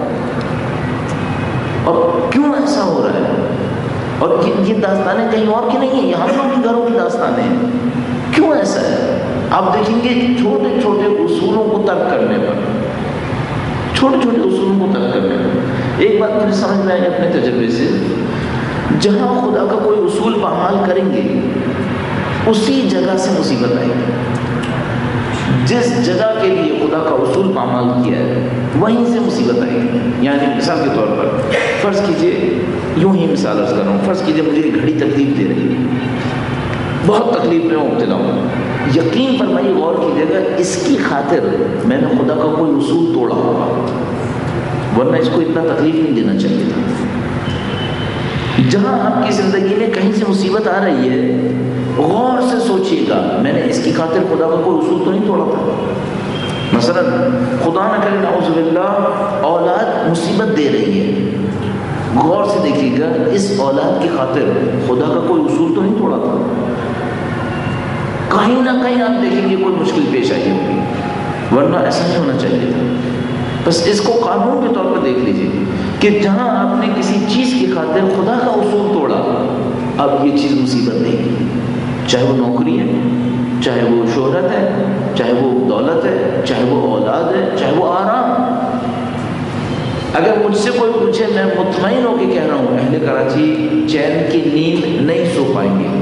اور کیوں ایسا ہو رہا ہے؟ اور یہ داستانیں کہیں اور کی نہیں ہیں، یہ ہم لوگ کے گھروں کی داستانیں ہیں۔ کیوں ایسا ہے؟ آپ دیکھیں گے چھوٹے چھوٹے اصولوں کو ترک کرنے پر، چھوٹے چھوٹے اصولوں کو ترک کرنے پر ایک بات مجھے سمجھ میں آئی اپنے تجربے سے، جہاں خدا کا کوئی اصول پامال کریں گے اسی جگہ سے مصیبت آئے گی۔ جس جگہ کے لیے خدا کا اصول پامال کیا ہے وہیں سے مصیبت آئے گی۔ یعنی مثال کے طور پر فرض کیجئے، یوں ہی مثال عرض کر رہا ہوں، فرض کیجئے مجھے ایک گھڑی تکلیف دے رہی ہے، بہت تکلیف میں مبتلا ہوں، یقین فرمائیے، غور کیجیے گا، اس کی خاطر میں نے خدا کا کوئی اصول توڑا ہوگا، ورنہ اس کو اتنا تکلیف نہیں دینا چاہیے تھا۔ جہاں آپ کی زندگی میں کہیں سے مصیبت آ رہی ہے، غور سے سوچیے گا میں نے اس کی خاطر خدا کا کوئی اصول تو نہیں توڑا تھا۔ مثلا خدا نہ کرے نعوذ باللہ اولاد مصیبت دے رہی ہے، غور سے دیکھیے گا اس اولاد کی خاطر خدا کا کوئی اصول تو نہیں توڑا تھا، کہیں نہ کہیں آپ دیکھیں گے کوئی مشکل پیش آئی ہوگی، ورنہ ایسا نہیں ہونا چاہیے تھا۔ بس اس کو قانون کے طور پر دیکھ لیجئے کہ جہاں آپ نے کسی چیز کی خاطر خدا کا اصول توڑا، اب یہ چیز مصیبت دے گی، چاہے وہ نوکری ہے، چاہے وہ شہرت ہے، چاہے وہ دولت ہے، چاہے وہ اولاد ہے، چاہے وہ آرام۔ اگر مجھ سے کوئی پوچھے، میں مطمئن ہو کے کہہ رہا ہوں اہل کراچی چین کی نیند نہیں سو پائیں گے۔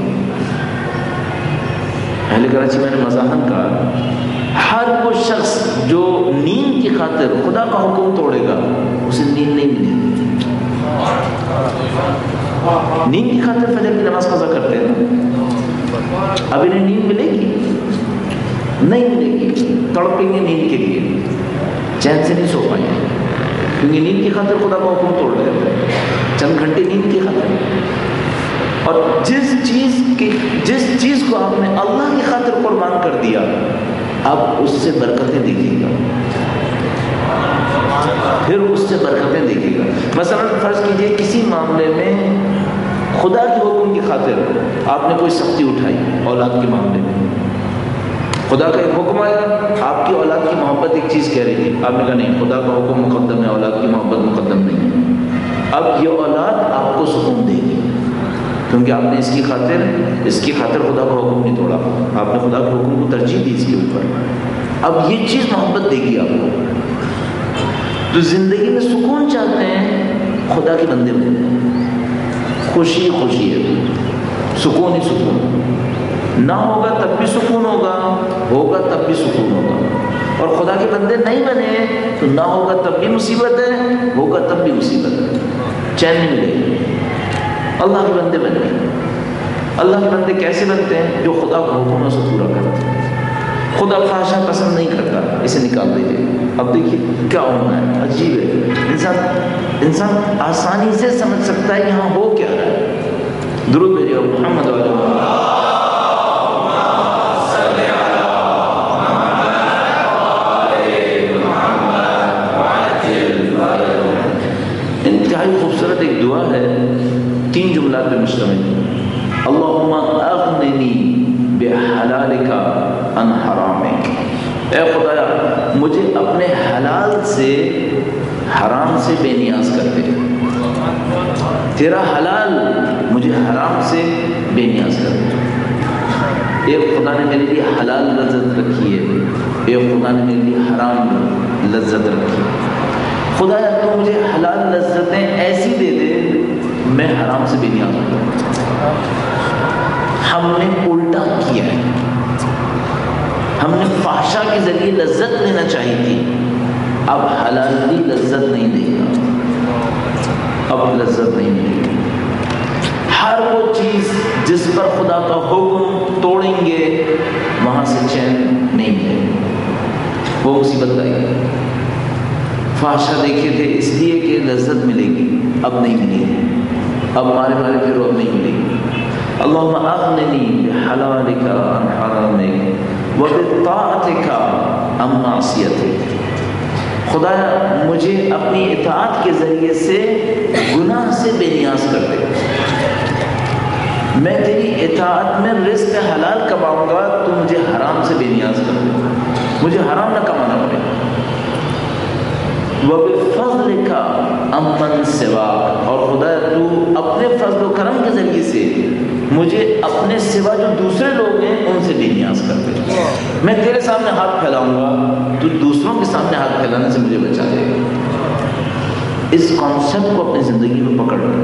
اہل کراچی میں نے مزاحن کہا، ہر وہ شخص جو نیند کی خاطر خدا کا حکم توڑے گا اسے نیند نہیں ملے گی۔ نیند کی خاطر فجر کی نماز قضا کرتے ہیں، اب انہیں نیند ملے گی؟ نہیں ملے گی، تڑپیں گے نیند کے لیے، چین سے نہیں سو پائیں گے، کیونکہ نیند کی خاطر خدا کا حکم توڑ رہے ہیں، چند گھنٹے نیند کی خاطر۔ اور جس چیز کی جس چیز کو آپ نے اللہ کی خاطر قربان کر دیا، اب اس سے برکتیں دیکھیے گا، پھر اس سے برکتیں دیکھیے گا۔ مثلا فرض کیجئے کسی معاملے میں خدا کے حکم کی خاطر آپ نے کوئی سختی اٹھائی اولاد کے معاملے میں، خدا کا ایک حکم آیا، آپ کی اولاد کی محبت ایک چیز کہہ رہی تھی، آپ نے کہا نہیں، خدا کا حکم مقدم ہے، اولاد کی محبت مقدم نہیں ہے۔ اب یہ اولاد آپ کو سکون دے گی، کیونکہ آپ نے اس کی خاطر اس کی خاطر خدا کا حکم نہیں توڑا، آپ نے خدا کے حکم کو ترجیح دی اس کے اوپر۔ اب یہ چیز محبت دے گی آپ کو، تو زندگی میں سکون چاہتے ہیں، خدا کے بندے بنے، خوشی خوشی ہے، سکون ہی سکون، نہ ہوگا تب بھی سکون ہوگا، ہوگا تب بھی سکون ہوگا۔ اور خدا کے بندے نہیں بنے تو نہ ہوگا تب بھی مصیبت ہے، ہوگا تب بھی مصیبت ہے، چین نہیں ملے گا۔ اللہ کے بندے بنے، اللہ کے بندے کیسے بنتے ہیں؟ جو خدا کا حکم ہے اسے پورا کرتے ہیں۔ خدا فحشہ پسند نہیں کرتا، اسے نکال دیجیے۔ اب دیکھیے کیا ہونا ہے، عجیب ہے، انسان انسان آسانی سے سمجھ سکتا ہے یہاں ہو کیا رہا ہے۔ درود بھیجیے محمد علیہ وسلم۔ انتہائی خوبصورت ایک دعا ہے، تین جملات پہ مشتمل۔ اللہم اغننی بحلالک عن حرامک، اے خدایا مجھے اپنے حلال سے حرام سے بے نیاز کر دے، تیرا حلال مجھے حرام سے بے نیاز کر دے۔ ایک خدا نے میرے لیے حلال لذت رکھی ہے، ایک خدا نے میرے لیے حرام لذت رکھی ہے۔ خدایا تو مجھے حلال لذتیں ایسی دے دے میں حرام سے بے نیاز ہو جاؤں۔ ہم نے الٹا کیا ہے، ہم نے فحشا کے ذریعے لذت لینا چاہی تھی، اب حلال کی لذت نہیں دے گا، اب لذت نہیں ملے گی۔ ہر وہ چیز جس پر خدا کا حکم توڑیں گے وہاں سے چین نہیں ملے گا، وہ مصیبت آئے گی۔ فحشا دیکھے تھے اس لیے کہ لذت ملے گی، اب نہیں ملے گی، اب مارے مارے پھر اب نہیں ملے گی۔ اللہم اغننی بحلالک عن حرامک وبطاعتک عن معصیتک، خدایا مجھے اپنی اطاعت کے ذریعے سے گناہ سے بے نیاز کر دے، میں تیری اطاعت میں رزق حلال کماؤں گا، تو مجھے حرام سے بے نیاز کر دے، مجھے حرام نہ کمانا پڑے۔ وَبِفَضْلِكَ عَمَّنْ سِوَاكَ، اور خدا تو اپنے فضل و کرم کے ذریعے سے مجھے اپنے سوا جو دوسرے لوگ ہیں ان سے بے نیاز کر دے۔ میں تیرے سامنے ہاتھ پھیلاؤں گا، تو دوسروں کے سامنے ہاتھ پھیلانے سے مجھے بچا دے گا۔ اس کانسیپٹ کو اپنی زندگی میں پکڑ لیں،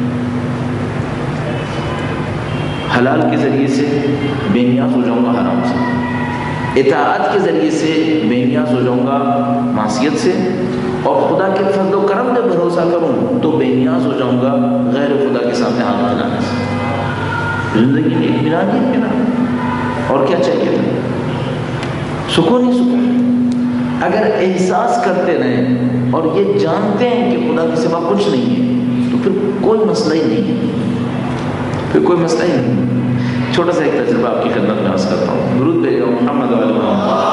حلال کے ذریعے سے بے نیاز ہو جاؤں گا حرام سے، اطاعت کے ذریعے سے بے نیاز ہو جاؤں گا معصیت سے، اور خدا کے فضل و کرم پہ بھروسہ کروں تو بے نیاز ہو جاؤں گا غیر خدا کے سامنے ہاتھ پھیلانے سے۔ زندگی میں اطمینان ہی اطمینان، اور کیا چاہیے تھا؟ سکون ہی سکون۔ اگر احساس کرتے رہیں اور یہ جانتے ہیں کہ خدا کے سوا کچھ نہیں ہے تو پھر کوئی مسئلہ ہی نہیں ہے، پھر کوئی مسئلہ ہی نہیں۔ چھوٹا سا ایک تجربہ آپ کی خدمت میں عرض کرتا ہوں۔ درود بھیجو محمد علیہ وسلم۔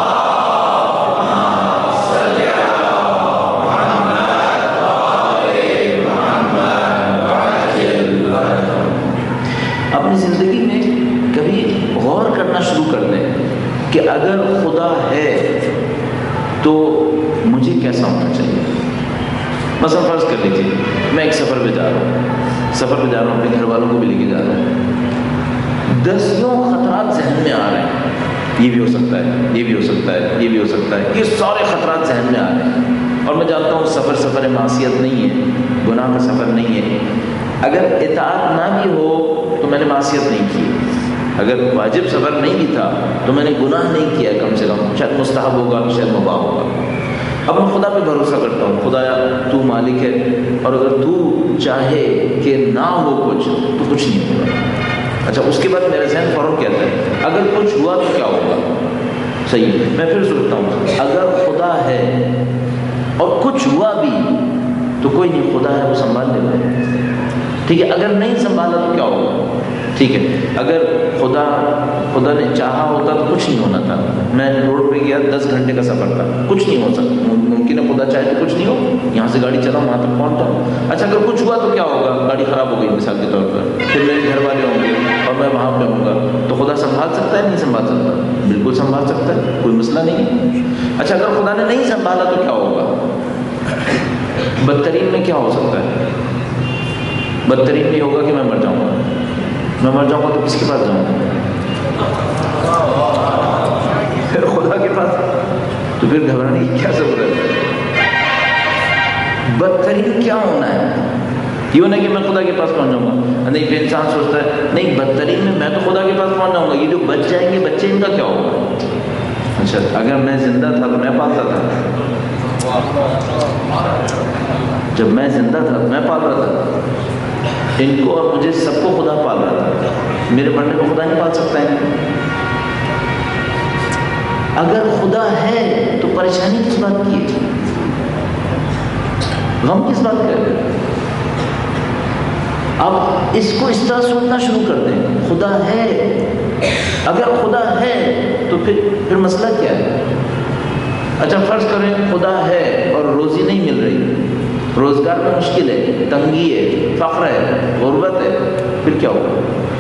اپنی زندگی میں کبھی غور کرنا شروع کر دیں کہ اگر خدا ہے تو مجھے کیسا ہونا چاہیے۔ مثلا فرض کر لیجیے میں ایک سفر پہ جا رہا ہوں، سفر پہ جا رہا ہوں، اپنے گھر والوں کو بھی لے کے جا رہا ہوں، دسیوں خطرات ذہن میں آ رہے ہیں، یہ بھی ہو سکتا ہے، یہ بھی ہو سکتا ہے، یہ بھی ہو سکتا ہے، یہ سارے خطرات ذہن میں آ رہے ہیں، اور میں جانتا ہوں سفر سفر معصیت نہیں ہے، گناہ کا سفر نہیں ہے۔ اگر اطاعت نہ بھی ہو تو میں نے معصیت نہیں کی، اگر واجب سفر نہیں بھی تھا تو میں نے گناہ نہیں کیا، کم سے کم شاید مستحب ہوگا، شاید مباح ہوگا۔ اب میں خدا پہ بھروسہ کرتا ہوں، خدایا تو مالک ہے، اور اگر تو چاہے کہ نہ ہو کچھ تو کچھ نہیں ہوگا۔ اچھا اس کے بعد میرا ذہن فوراً کہتا ہے اگر کچھ ہوا تو کیا ہوگا؟ صحیح ہے، میں پھر سوچتا ہوں اگر خدا ہے اور کچھ ہوا بھی تو کوئی نہیں، خدا ہے وہ سنبھال لے گا، ٹھیک ہے۔ اگر نہیں سنبھالا تو کیا ہوگا؟ ٹھیک ہے، اگر خدا خدا نے چاہا ہوتا تو کچھ نہیں ہونا تھا، میں روڈ پہ گیا دس گھنٹے کا سفر تھا، کچھ نہیں ہو سکتا، ممکن ہے خدا چاہے تو کچھ نہیں ہو، یہاں سے گاڑی چلاؤں وہاں تک پہنچتا ہوں۔ اچھا اگر کچھ ہوا تو کیا ہوگا؟ گاڑی خراب ہو گئی مثال کے طور پر، پھر میرے گھر والے ہوں گے اور میں وہاں پہ ہوں گا، تو خدا سنبھال سکتا ہے نہیں سنبھال سکتا؟ بالکل سنبھال سکتا ہے، کوئی مسئلہ نہیں ہے۔ اچھا اگر خدا نے نہیں سنبھالا تو کیا ہوگا؟ بدترین میں کیا ہو سکتا ہے؟ بدترین یہ ہوگا کہ میں مر جاؤں گا، میں مر جاؤں گا تو کس کے پاس جاؤں گا؟ پھر خدا کے پاس، تو پھر گھبرانے کی کیا ضرورت ہے؟ بدترین کیا ہونا ہے؟ یہ ہونا ہے کہ میں خدا کے پاس پہنچ جاؤں گا، نہیں پھر انسان سوچتا ہے نہیں بدترین میں میں تو خدا کے پاس پہنچ جاؤں گا، یہ جو بچ جائیں گے بچے ان کا کیا ہوگا؟ اچھا اگر میں زندہ تھا تو میں پالتا تھا، جب میں زندہ تھا میں پال رہا تھا ان کو اور مجھے، سب کو خدا پال رہا تھا، میرے بڑھنے کو خدا نہیں پال سکتا ہے؟ اگر خدا ہے تو پریشانی کس بات کی ہے؟ غم کس بات کا ہے؟ اب اس کو اس طرح سوچنا شروع کر دیں، خدا ہے، اگر خدا ہے تو پھر پھر مسئلہ کیا ہے؟ اچھا فرض کریں خدا ہے اور روزی نہیں مل رہی، روزگار میں مشکل ہے، تنگی ہے، فقر ہے، غربت ہے، پھر کیا ہوگا؟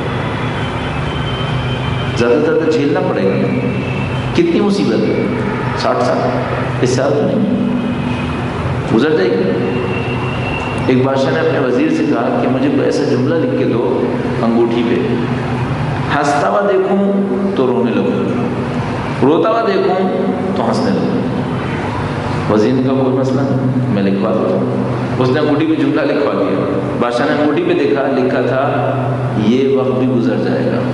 زیادہ سے زیادہ جھیلنا پڑے گا۔ کتنی مصیبت ہے؟ ساٹھ سال، اس سال تو نہیں گزر جائے گی۔ ایک بادشاہ نے اپنے وزیر سے کہا کہ مجھے کوئی ایسا جملہ لکھ کے دو انگوٹھی پہ، ہنستا ہوا دیکھوں تو رونے لگوں، روتا ہوا دیکھوں تو ہنسنے لگوں۔ وزیر کا کوئی مسئلہ نہیں، میں لکھوا دیتا ہوں۔ اس نے انگوٹھی پہ جملہ لکھوا دیا، بادشاہ نے انگوٹھی پہ دیکھا، لکھا تھا یہ وقت بھی گزر جائے گا۔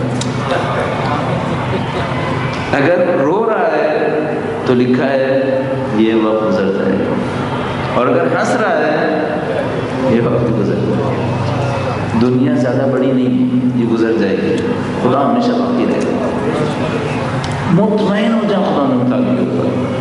اگر رو رہا ہے تو لکھا ہے یہ وقت گزر جائے گا، اور اگر ہنس رہا ہے یہ وقت بھی گزر جائے گا۔ دنیا زیادہ بڑی نہیں، یہ گزر جائے گی، خدا ہمیشہ باقی رہے گا۔ مطمئن ہو جائے خدا نے مطالعے کے اوپر،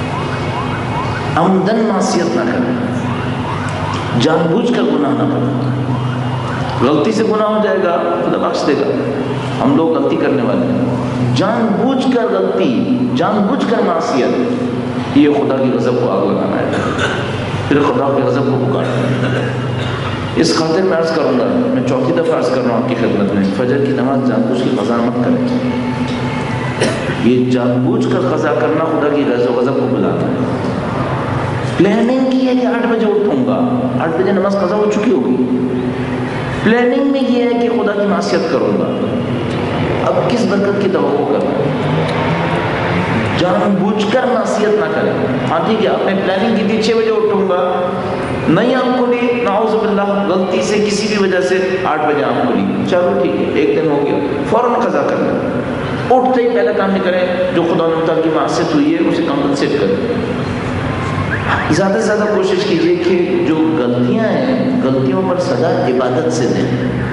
عمدن معصیت نہ کریں، جان بوجھ کر گناہ نہ کریں۔ غلطی سے گناہ ہو جائے گا خدا بخش دے گا، ہم لوگ غلطی کرنے والے ہیں، جان بوجھ کر غلطی، جان بوجھ کر معصیت، یہ خدا کی غضب کو آگ لگانا ہے، پھر خدا کے غضب کو پکارنا ہے۔ اس خاطر میں عرض کروں گا، میں چوتھی دفعہ عرض کر رہا ہوں آپ کی خدمت میں، فجر کی نماز جان بوجھ کی قضا مت کریں، یہ جان بوجھ کر قضا کرنا خدا کی غضب کو بلانا ہے۔ پلاننگ کی ہے کہ آٹھ بجے اٹھوں گا، آٹھ بجے نماز قضا ہو چکی ہوگی، پلاننگ میں یہ ہے کہ خدا کی معصیت کروں گا، اب کس برکت کی توقع کرنا؟ جان بوجھ کر معصیت نہ کریں۔ ہاں ٹھیک ہے، آپ نے پلاننگ کی تھی چھ بجے اٹھوں گا، نہیں آنکھ کھلی، نعوذ باللہ غلطی سے کسی بھی وجہ سے آٹھ بجے آنکھ کھلی، چلو ٹھیک ہے ایک دن ہو گیا، فوراً قضا کر لیں، اٹھتے ہی پہلا کام نہیں کریں جو خدا نے تعالیٰ کی معصیت ہوئی ہے اسے کمپنسیٹ کریں۔ زیادہ سے زیادہ کوشش کیجیے کہ جو غلطیاں ہیں غلطیوں پر سزا عبادت سے دیں،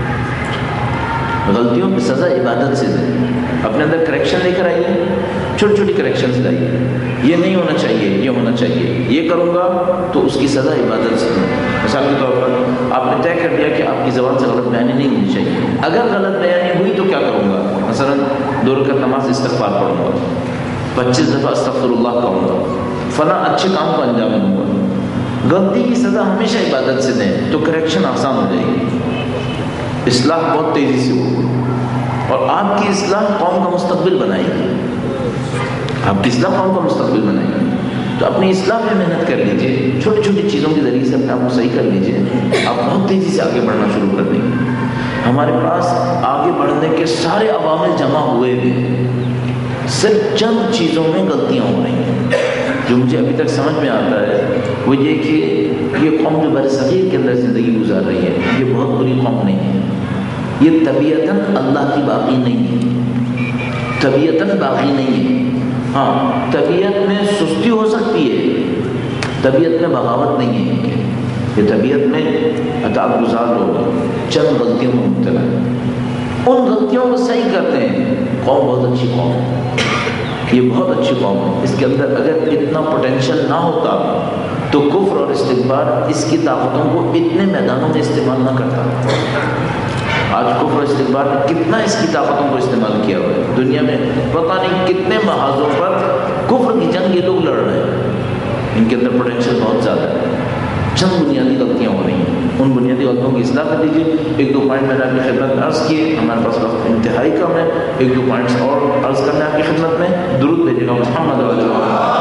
غلطیوں پہ سزا عبادت سے دیں، اپنے اندر کریکشن لے کر آئیے، چھوٹی چھوٹی کریکشنز لائیے، یہ نہیں ہونا چاہیے، یہ ہونا چاہیے، یہ کروں گا تو اس کی سزا عبادت سے دیں۔ مثال کے طور پر آپ نے طے کر دیا کہ آپ کی زبان سے غلط بیانی نہیں ہونی چاہیے، اگر غلط بیانی ہوئی تو کیا کروں گا؟ مثلا دو رکعت نماز استغفار پڑھوں گا، پچیس دفعہ استغفر اللہ کہوں گا، فلاں اچھے کام کو انجام دوں گا۔ غلطی کی سزا ہمیشہ عبادت سے دیں تو کریکشن آسان ہو جائے گی، اصلاح بہت تیزی سے ہوگی، اور آپ کی اصلاح قوم کا مستقبل بنائے گی، آپ کی اصلاح قوم کا مستقبل بنائے گی۔ تو اپنی اصلاح میں محنت کر لیجئے، چھوٹی چھوٹی چیزوں کے ذریعے سے اپنے آپ کو صحیح کر لیجئے، آپ بہت تیزی سے آگے بڑھنا شروع کر دیں گے۔ ہمارے پاس آگے بڑھنے کے سارے عوامل جمع ہوئے ہیں، صرف چند چیزوں میں غلطیاں ہو رہی ہیں۔ جو مجھے ابھی تک سمجھ میں آتا ہے وہ یہ کہ یہ قوم جو برصغیر کے اندر زندگی گزار رہی ہے یہ بہت بری قوم نہیں ہے، یہ طبیعتاً اللہ کی باقی نہیں ہے، طبیعتاً باقی نہیں ہے۔ ہاں طبیعت میں سستی ہو سکتی ہے، طبیعت میں بغاوت نہیں ہے، یہ طبیعت میں اطاعت گزار لوگ چند غلطیوں میں مبتلا ہے، ان غلطیوں کو صحیح کرتے ہیں، قوم بہت اچھی قوم ہے، یہ بہت اچھی قوم ہے۔ اس کے اندر اگر اتنا پوٹینشیل نہ ہوتا تو کفر اور استکبار اس کی طاقتوں کو اتنے میدانوں میں استعمال نہ کرتا۔ آج کفر اور استکبار نے کتنا اس کی طاقتوں کو استعمال کیا ہوا ہے، دنیا میں پتہ نہیں کتنے محاذوں پر کفر کی جنگ یہ لوگ لڑ رہے ہیں، ان کے اندر پوٹینشیل بہت زیادہ ہے۔ چند بنیادی غلطیاں ہو رہی ہیں، ان بنیادی غلطیوں کی اصلاح کر دیجیے۔ ایک دو پوائنٹ میں نے آپ کی خدمت میں عرض کیے، ہمارے پاس وقت انتہائی کم ہے، ایک دو پوائنٹس اور عرض کرنا ہے آپ کی خدمت میں۔ درود بھیجیے گا محمد علیہ وسلم۔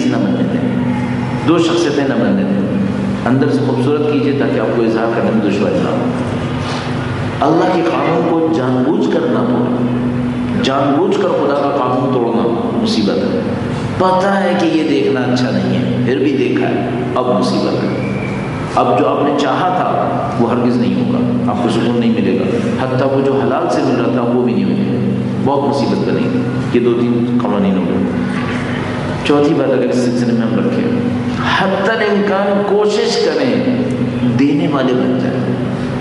نہ بننے دیں، دو شخصیتیں نہ بننے دیں، اندر سے خوبصورت کیجیے تاکہ آپ کو اظہار کرنے میں دشواری نہ ہو۔ اللہ کے قانون کو جان بوجھ کر نہ توڑیں، جان بوجھ کر خدا کا قانون توڑنا مصیبت ہے۔ پتہ ہے کہ یہ دیکھنا اچھا نہیں ہے، پھر بھی دیکھا ہے، اب مصیبت ہے۔ اب جو آپ نے چاہا تھا وہ ہرگز نہیں ہوگا، آپ کو سکون نہیں ملے گا، حتیٰ وہ جو حلال سے مل رہا تھا وہ بھی نہیں ہوگا، بہت مصیبت بنے گی۔ یہ دو تین قوانین ہو گئے۔ چوتھی بات اگر اس سلسلے میں ہم رکھیں، حتی الامکان کوشش کریں دینے والے بن جائیں۔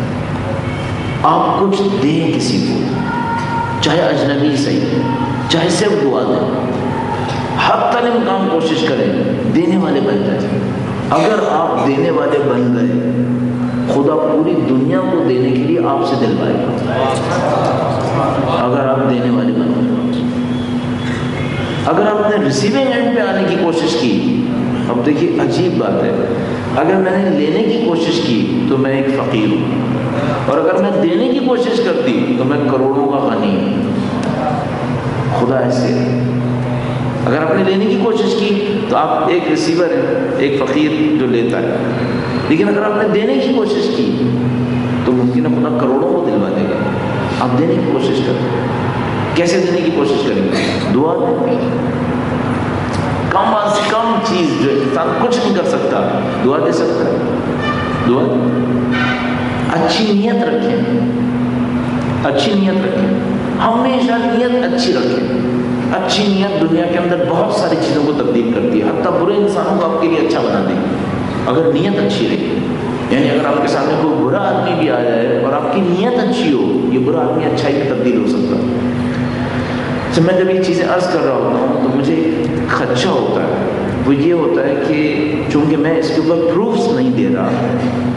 آپ کچھ دیں کسی کو، چاہے اجنبی صحیح، چاہے صرف دعا دیں، حتی الامکان کوشش کریں دینے والے بن جائیں۔ اگر آپ دینے والے بن گئے، خدا پوری دنیا کو دینے کے لیے آپ سے دلوائے گا۔ اگر آپ دینے والے بن گئے، اگر آپ نے ریسیونگ اینڈ پہ آنے کی کوشش کی، اب دیکھیے عجیب بات ہے، اگر میں نے لینے کی کوشش کی تو میں ایک فقیر ہوں، اور اگر میں دینے کی کوشش کرتی تو میں کروڑوں کا غنی ہوں۔ خدا ایسے ہے، اگر آپ نے لینے کی کوشش کی تو آپ ایک ریسیور ہیں، ایک فقیر جو لیتا ہے، لیکن اگر آپ نے دینے کی کوشش کی تو ممکن ہے خدا کروڑوں کو دلوا دے گا۔ آپ دینے کی کوشش کریں، کیسے دینے کی کوشش کریں گے؟ دعا دیں، کم از کم چیز جو انسان کچھ نہیں کر سکتا دعا دے سکتا ہے، دعا دیں۔ اچھی نیت رکھیں، اچھی نیت رکھیں، ہمیشہ نیت اچھی رکھیں۔ اچھی نیت دنیا کے اندر بہت ساری چیزوں کو تبدیل کرتی ہے، حتیٰ برے انسانوں کو آپ کے لیے اچھا بنا دے گی اگر نیت اچھی رہے۔ یعنی اگر آپ کے سامنے کوئی برا آدمی بھی آ جائے اور آپ کی نیت اچھی ہو، یہ برا آدمی اچھائی میں تبدیل ہو سکتا ہے۔ تو میں جب یہ چیزیں عرض کر رہا ہوتا ہوں تو مجھے خدشہ ہوتا ہے، وہ یہ ہوتا ہے کہ چونکہ میں اس کے اوپر پروفس نہیں دے رہا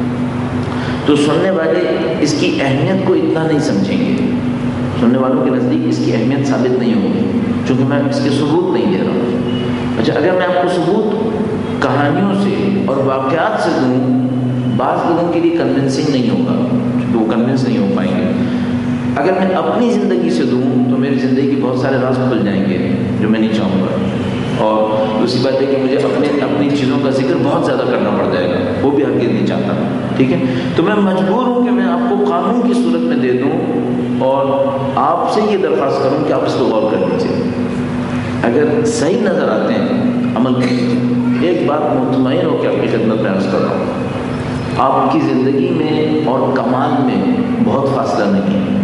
تو سننے والے اس کی اہمیت کو اتنا نہیں سمجھیں گے، سننے والوں کے نزدیک اس کی اہمیت ثابت نہیں ہوگی، چونکہ میں اس کے ثبوت نہیں دے رہا ہوں۔ اچھا، اگر میں آپ کو ثبوت کہانیوں سے اور واقعات سے دوں، بعض لوگوں کے لیے کنونسنگ نہیں ہوگا، کیونکہ وہ کنونس نہیں ہو پائیں گے۔ اگر میں اپنی زندگی سے دوں تو میری زندگی کے بہت سارے راز کھل جائیں گے جو میں نہیں چاہوں گا، اور دوسری بات ہے کہ مجھے اپنے اپنی چیزوں کا ذکر بہت زیادہ کرنا پڑ جائے گا، وہ بھی ہرگز نہیں چاہتا، ٹھیک ہے؟ تو میں مجبور ہوں کہ میں آپ کو قانون کی صورت میں دے دوں اور آپ سے یہ درخواست کروں کہ آپ اس کو غور کر لیجیے، اگر صحیح نظر آتے ہیں عمل کر لیجیے۔ ایک بات مطمئن ہو کہ آپ کی خدمت میں عرض کر رہا ہوں، آپ کی زندگی میں اور کمال میں بہت فاصلہ نہیں ہے،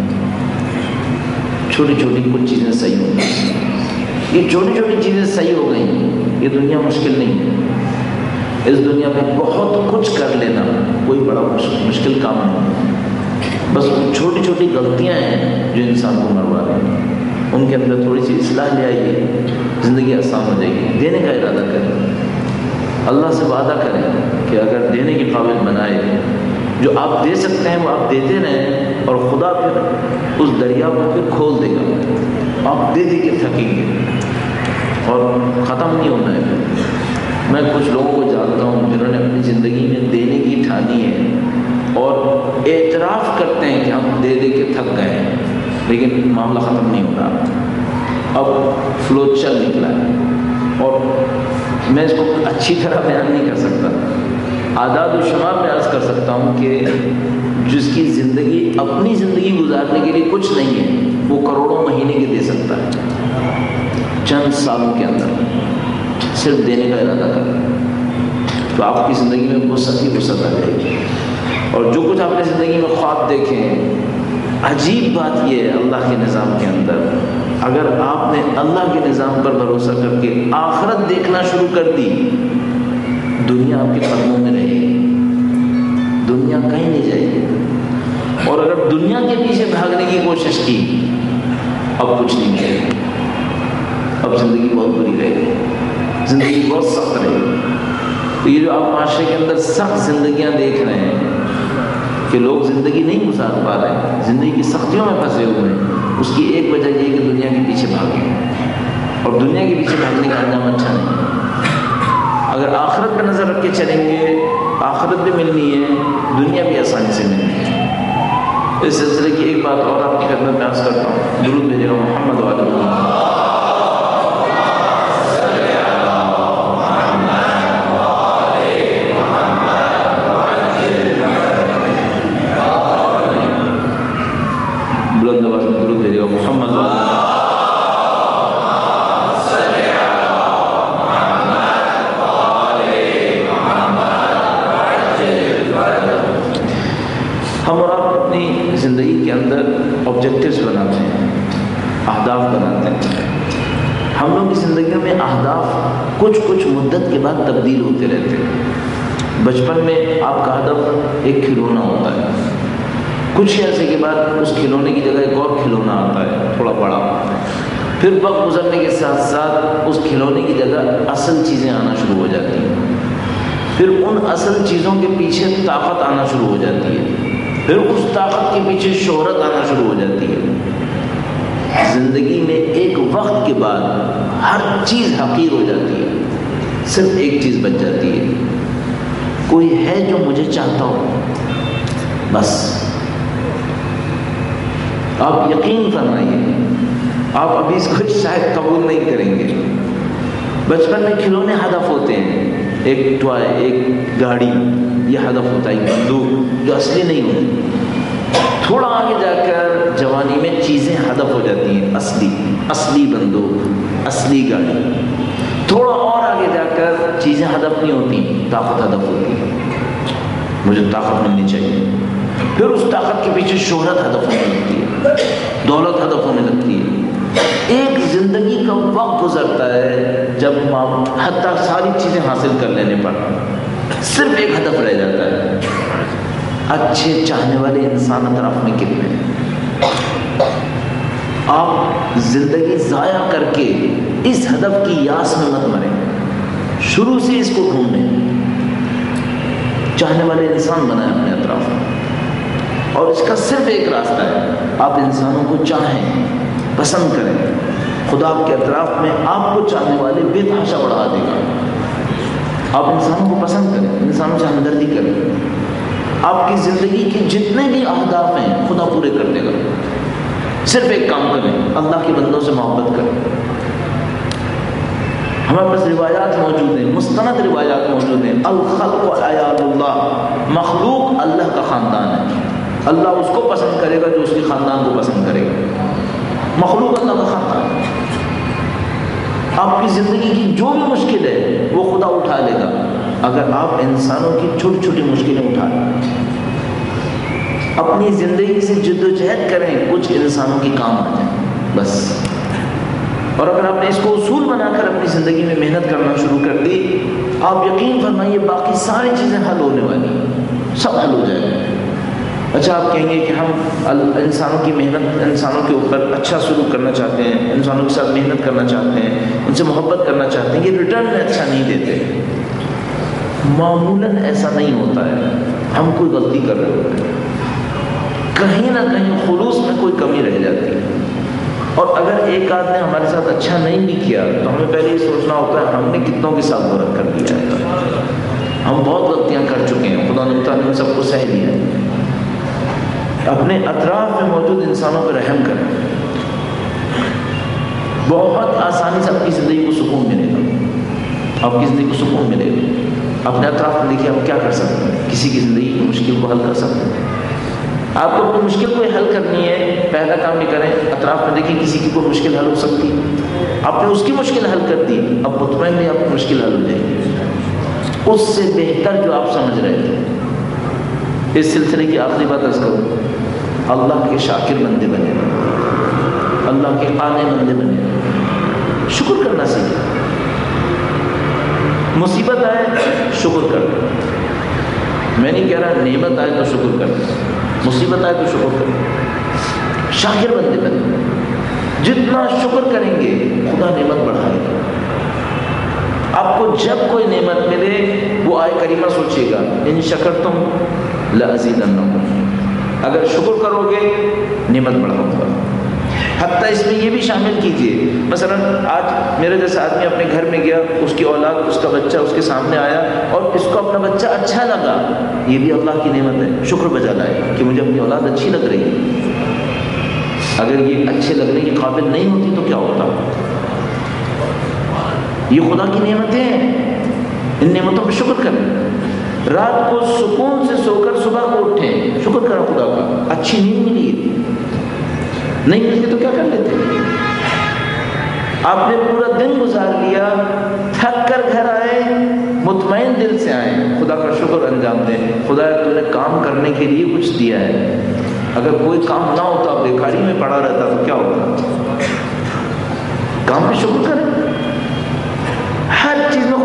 چھوٹی چھوٹی کچھ چیزیں صحیح ہو گئی، یہ چھوٹی چھوٹی چیزیں صحیح ہو گئی، یہ دنیا مشکل نہیں ہے، اس دنیا میں بہت کچھ کر لینا کوئی بڑا مشکل کام نہیں، بس وہ چھوٹی چھوٹی غلطیاں ہیں جو انسان کو مروا رہے ہیں، ان کے اندر تھوڑی سی اصلاح لے آئیے، زندگی آسان ہو جائے گی۔ دینے کا ارادہ کریں، اللہ سے وعدہ کریں کہ اگر دینے کے قابل بنائے، جو آپ دے سکتے ہیں وہ آپ دیتے رہیں، اور خدا پھر اس دریا کو پھر کھول دے گا، آپ دے دے کے تھکیں گے اور ختم نہیں ہونا ہے۔ میں کچھ لوگوں کو جانتا ہوں جنہوں نے اپنی زندگی میں دینے کی ٹھانی ہے اور اعتراف کرتے ہیں کہ ہم دے دے کے تھک گئے ہیں، لیکن معاملہ ختم نہیں ہو رہا، اب فلو چل نکلا ہے، اور میں اس کو اچھی طرح بیان نہیں کر سکتا، اعداد و شمار میں عرض کر سکتا ہوں کہ جس کی زندگی اپنی زندگی گزارنے کے لیے کچھ نہیں ہے، وہ کروڑوں مہینے کے دے سکتا ہے چند سالوں کے اندر، صرف دینے کا ارادہ کریں تو آپ کی زندگی میں وسعت ہی وسعت آ جائے گی۔ اور جو کچھ آپ نے زندگی میں خواب دیکھیں، عجیب بات یہ ہے اللہ کے نظام کے اندر، اگر آپ نے اللہ کے نظام پر بھروسہ کر کے آخرت دیکھنا شروع کر دی، دنیا آپ کے قدموں میں رہے گی، دنیا کہیں نہیں جائے گی، اور اگر دنیا کے پیچھے بھاگنے کی کوشش کی، اب کچھ نہیں ملے گا، اب زندگی بہت بری رہے گی، زندگی بہت سخت رہے گی۔ تو یہ جو آپ معاشرے کے اندر سخت زندگیاں دیکھ رہے ہیں کہ لوگ زندگی نہیں گزار پا رہے ہیں، زندگی کی سختیوں میں پھنسے ہوئے ہیں، اس کی ایک وجہ یہ ہے کہ دنیا کے پیچھے بھاگیں، اور دنیا کے پیچھے بھاگنے کا انجام اچھا نہیں ہے۔ اگر آخرت پہ نظر رکھ کے چلیں گے، آخرت بھی ملنی ہے، دنیا بھی آسانی سے ملنی ہے۔ اس سلسلے کی ایک بات اور آپ کی خدمت میں عرض کرتا ہوں، درود بھیجے گا محمد وعلیہ وسلم۔ میں اہداف کچھ کچھ مدت کے بعد تبدیل ہوتے رہتے ہیں۔ بچپن میں آپ کا ہدف ایک کھلونا ہوتا ہے، کچھ عرصے کے بعد اس کھلونے کی جگہ ایک اور کھلونا آتا ہے تھوڑا بڑا، پھر وقت گزرنے کے ساتھ ساتھ اس کھلونے کی جگہ اصل چیزیں آنا شروع ہو جاتی ہیں، پھر ان اصل چیزوں کے پیچھے طاقت آنا شروع ہو جاتی ہے، پھر اس طاقت کے پیچھے شہرت آنا شروع ہو جاتی ہے۔ زندگی میں ایک وقت کے بعد ہر چیز حقیر ہو جاتی ہے، صرف ایک چیز بچ جاتی ہے، کوئی ہے جو مجھے چاہتا ہو، بس۔ آپ یقین فرمائیے، آپ ابھی اس کو شاید قبول نہیں کریں گے، بچپن میں کھلونے ہدف ہوتے ہیں، ایک ٹوائے، ایک گاڑی، یہ ہدف ہوتا ہے، ایک بندوق جو اصلی نہیں ہوتی۔ تھوڑا آگے جا کر جوانی میں چیزیں ہدف ہو جاتی ہیں، اصلی اصلی بندوق، اصلی گاڑی۔ تھوڑا اور آگے جا کر چیزیں ہدف نہیں ہوتی، طاقت ہدف ہوتی ہے، مجھے طاقت ملنی چاہیے۔ پھر اس طاقت کے پیچھے شہرت ہدف ہونے لگتی ہے، دولت ہدف ہونے لگتی ہے۔ ایک زندگی کا وقت گزرتا ہے جب حتیٰ ساری چیزیں حاصل کر لینے پر صرف ایک ہدف رہ جاتا ہے، اچھے چاہنے والے انسان اطراف میں کتنے ہیں۔ آپ زندگی ضائع کر کے اس ہدف کی یاس میں مت مریں، شروع سے اس کو ڈھونڈیں، چاہنے والے انسان بنائیں اپنے اطراف میں، اور اس کا صرف ایک راستہ ہے، آپ انسانوں کو چاہیں، پسند کریں۔ خدا آپ کے اطراف میں آپ کو چاہنے والے بے تحاشا بڑھا دے گا۔ آپ انسانوں کو پسند کریں، انسانوں سے ہمدردی کریں، آپ کی زندگی کے جتنے بھی اہداف ہیں خدا پورے کر دے گا۔ صرف ایک کام کریں، اللہ کے بندوں سے محبت کریں۔ ہمارے پاس روایات موجود ہیں، مستند روایات موجود ہیں، الخلق عیال اللہ، مخلوق اللہ کا خاندان ہے، اللہ اس کو پسند کرے گا جو اس کے خاندان کو پسند کرے گا۔ مخلوق اللہ کا خاندان ہے۔ آپ کی زندگی کی جو بھی مشکل ہے وہ خدا اٹھا لے گا اگر آپ انسانوں کی چھوٹی چھوٹی مشکلیں اٹھا لیں۔ اپنی زندگی سے جد و جہد کریں، کچھ انسانوں کی کام آ جائیں، بس۔ اور اگر آپ نے اس کو اصول بنا کر اپنی زندگی میں محنت کرنا شروع کر دی، آپ یقین فرمائیے باقی ساری چیزیں حل ہونے والی ہیں، سب حل ہو جائے گا۔ اچھا آپ کہیں گے کہ ہم انسانوں کی محنت، انسانوں کے اوپر اچھا سلوک کرنا چاہتے ہیں، انسانوں کے ساتھ محنت کرنا چاہتے ہیں، ان سے محبت کرنا چاہتے ہیں، یہ ریٹرن میں اچھا نہیں دیتے۔ معمولاً ایسا نہیں ہوتا ہے، ہم کوئی غلطی کر رہے ہوتے ہیں، کہیں نہ کہیں خلوص میں کوئی کمی رہ جاتی ہے، اور اگر ایک آدھ نے ہمارے ساتھ اچھا نہیں بھی کیا تو ہمیں پہلے یہ سوچنا ہوتا ہے ہم نے کتنوں کے ساتھ برا کر دیا ہے، ہم بہت غلطیاں کر چکے ہیں، خدا نے تعالیٰ نے سب کو سہ لیا ہے۔ اپنے اطراف میں موجود انسانوں پر رحم کریں، بہت آسانی سے آپ کی زندگی کو سکون ملے گا، آپ کی زندگی کو سکون ملے گا۔ اپنے اطراف میں دیکھیے آپ کیا کر سکتے ہیں، کسی کی زندگی کی مشکل کو حل کر سکتے ہیں۔ آپ کو اپنی مشکل کو حل کرنی ہے، پہلا کام یہ کریں، اطراف میں دیکھیں کسی کی کوئی مشکل حل ہو سکتی ہے، آپ نے اس کی مشکل حل کر دی، اب مطمئن نہیں آپ کی مشکل حل ہو جائے گی، اس سے بہتر جو آپ سمجھ رہے تھے۔ اس سلسلے کی آخری بات عرض کروں، اللہ کے شاکر بندے بنے، اللہ کے قانے بندے بنے، شکر کرنا سیکھیں۔ مصیبت آئے شکر کر دیں، میں نہیں کہہ رہا نعمت آئے تو شکر کر دیں، مصیبت آئے تو شکر کر دیں، شاکر بندے بنے۔ جتنا شکر کریں گے خدا نعمت بڑھائے گا۔ آپ کو جب کوئی نعمت ملے وہ آئے کریمہ سوچیے گا، ان شکرتم لازیدنکم، اگر شکر کرو گے نعمت بڑھاؤں گا۔ حتیٰ اس میں یہ بھی شامل کیجئے، مثلا آج میرے جیسا آدمی اپنے گھر میں گیا، اس کی اولاد، اس کا بچہ اس کے سامنے آیا اور اس کو اپنا بچہ اچھا لگا، یہ بھی اللہ کی نعمت ہے، شکر بجا لائے کہ مجھے اپنی اولاد اچھی لگ رہی ہے۔ اگر یہ اچھے لگنے کے قابل نہیں ہوتی تو کیا ہوتا؟ یہ خدا کی نعمتیں ہیں، ان نعمتوں پہ شکر کریں۔ رات کو سکون سے سو کر صبح کو اٹھیں، شکر کرو خدا کا، اچھی نیند ملی ہے، نہیں ملتی تو کیا کر لیتے؟ آپ نے پورا دن گزار لیا، تھک کر گھر آئے، مطمئن دل سے آئے، خدا کا شکر انجام دیں، خدا تو نے کام کرنے کے لیے کچھ دیا ہے، اگر کوئی کام نہ ہوتا بیکاری میں پڑا رہتا تو کیا ہوتا؟ کام پہ شکر کریں،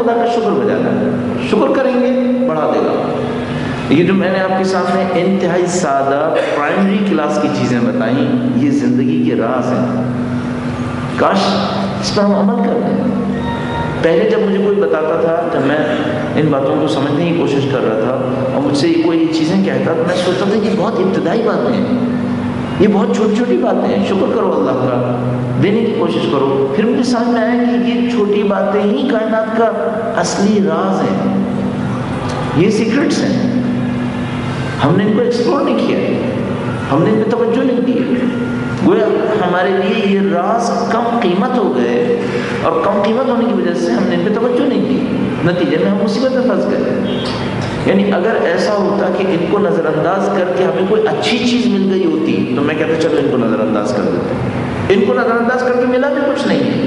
خدا کا شکر بجانا ہے، شکر کریں گے بڑھا دے گا۔ یہ جو میں نے آپ کے سامنے انتہائی سادہ پرائمری کلاس کی چیزیں بتائیں، یہ زندگی کے راز ہیں، کاش اس پر ہم عمل کر لیں۔ پہلے جب مجھے کوئی بتاتا تھا، جب میں ان باتوں کو سمجھنے کی کوشش کر رہا تھا اور مجھ سے کوئی یہ چیزیں کہتا تو میں سوچتا تھا کہ بہت ابتدائی باتیں ہیں، یہ بہت چھوٹی چھوٹی باتیں ہیں، شکر کرو اللہ کا، دینے کی کوشش کرو۔ پھر مجھے سمجھ میں آیا کہ یہ چھوٹی باتیں ہی کائنات کا اصلی راز ہیں، یہ سیکرٹس ہیں، ہم نے ان کو ایکسپلور نہیں کیا، ہم نے ان پہ توجہ نہیں کی۔ گویا ہمارے لیے یہ راز کم قیمت ہو گئے، اور کم قیمت ہونے کی وجہ سے ہم نے ان پہ توجہ نہیں کی، نتیجے میں ہم مصیبت میں پھنس گئے۔ یعنی اگر ایسا ہوتا کہ ان کو نظر انداز کر کے ہمیں کوئی اچھی چیز مل گئی ہوتی تو میں کہتا چلو ان کو نظر انداز کر دیتے، ان کو نظر انداز کر کے ملا بھی کچھ نہیں ہے،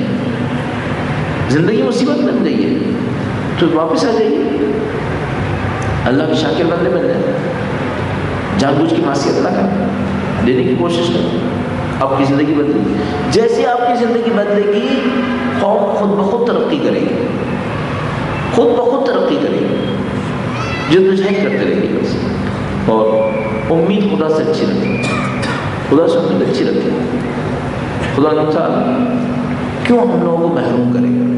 زندگی مصیبت بن گئی ہے، تو واپس آ جائیے، اللہ کے شاکر بندے بن جائیں، جان بوجھ کی معصیت نہ کریں، دینے کی کوشش کریں، آپ کی زندگی بدلے گی۔ جیسے آپ کی زندگی بدلے گی، قوم خود بخود ترقی کرے گی، خود بخود ترقی کرے گی، جدوجہد کرتے رہے گی بس، اور امید خدا سے اچھی رکھے، خدا سے امید اچھی رکھے۔ خدا تعالیٰ کیوں ہم لوگوں کو محروم کرے گا؟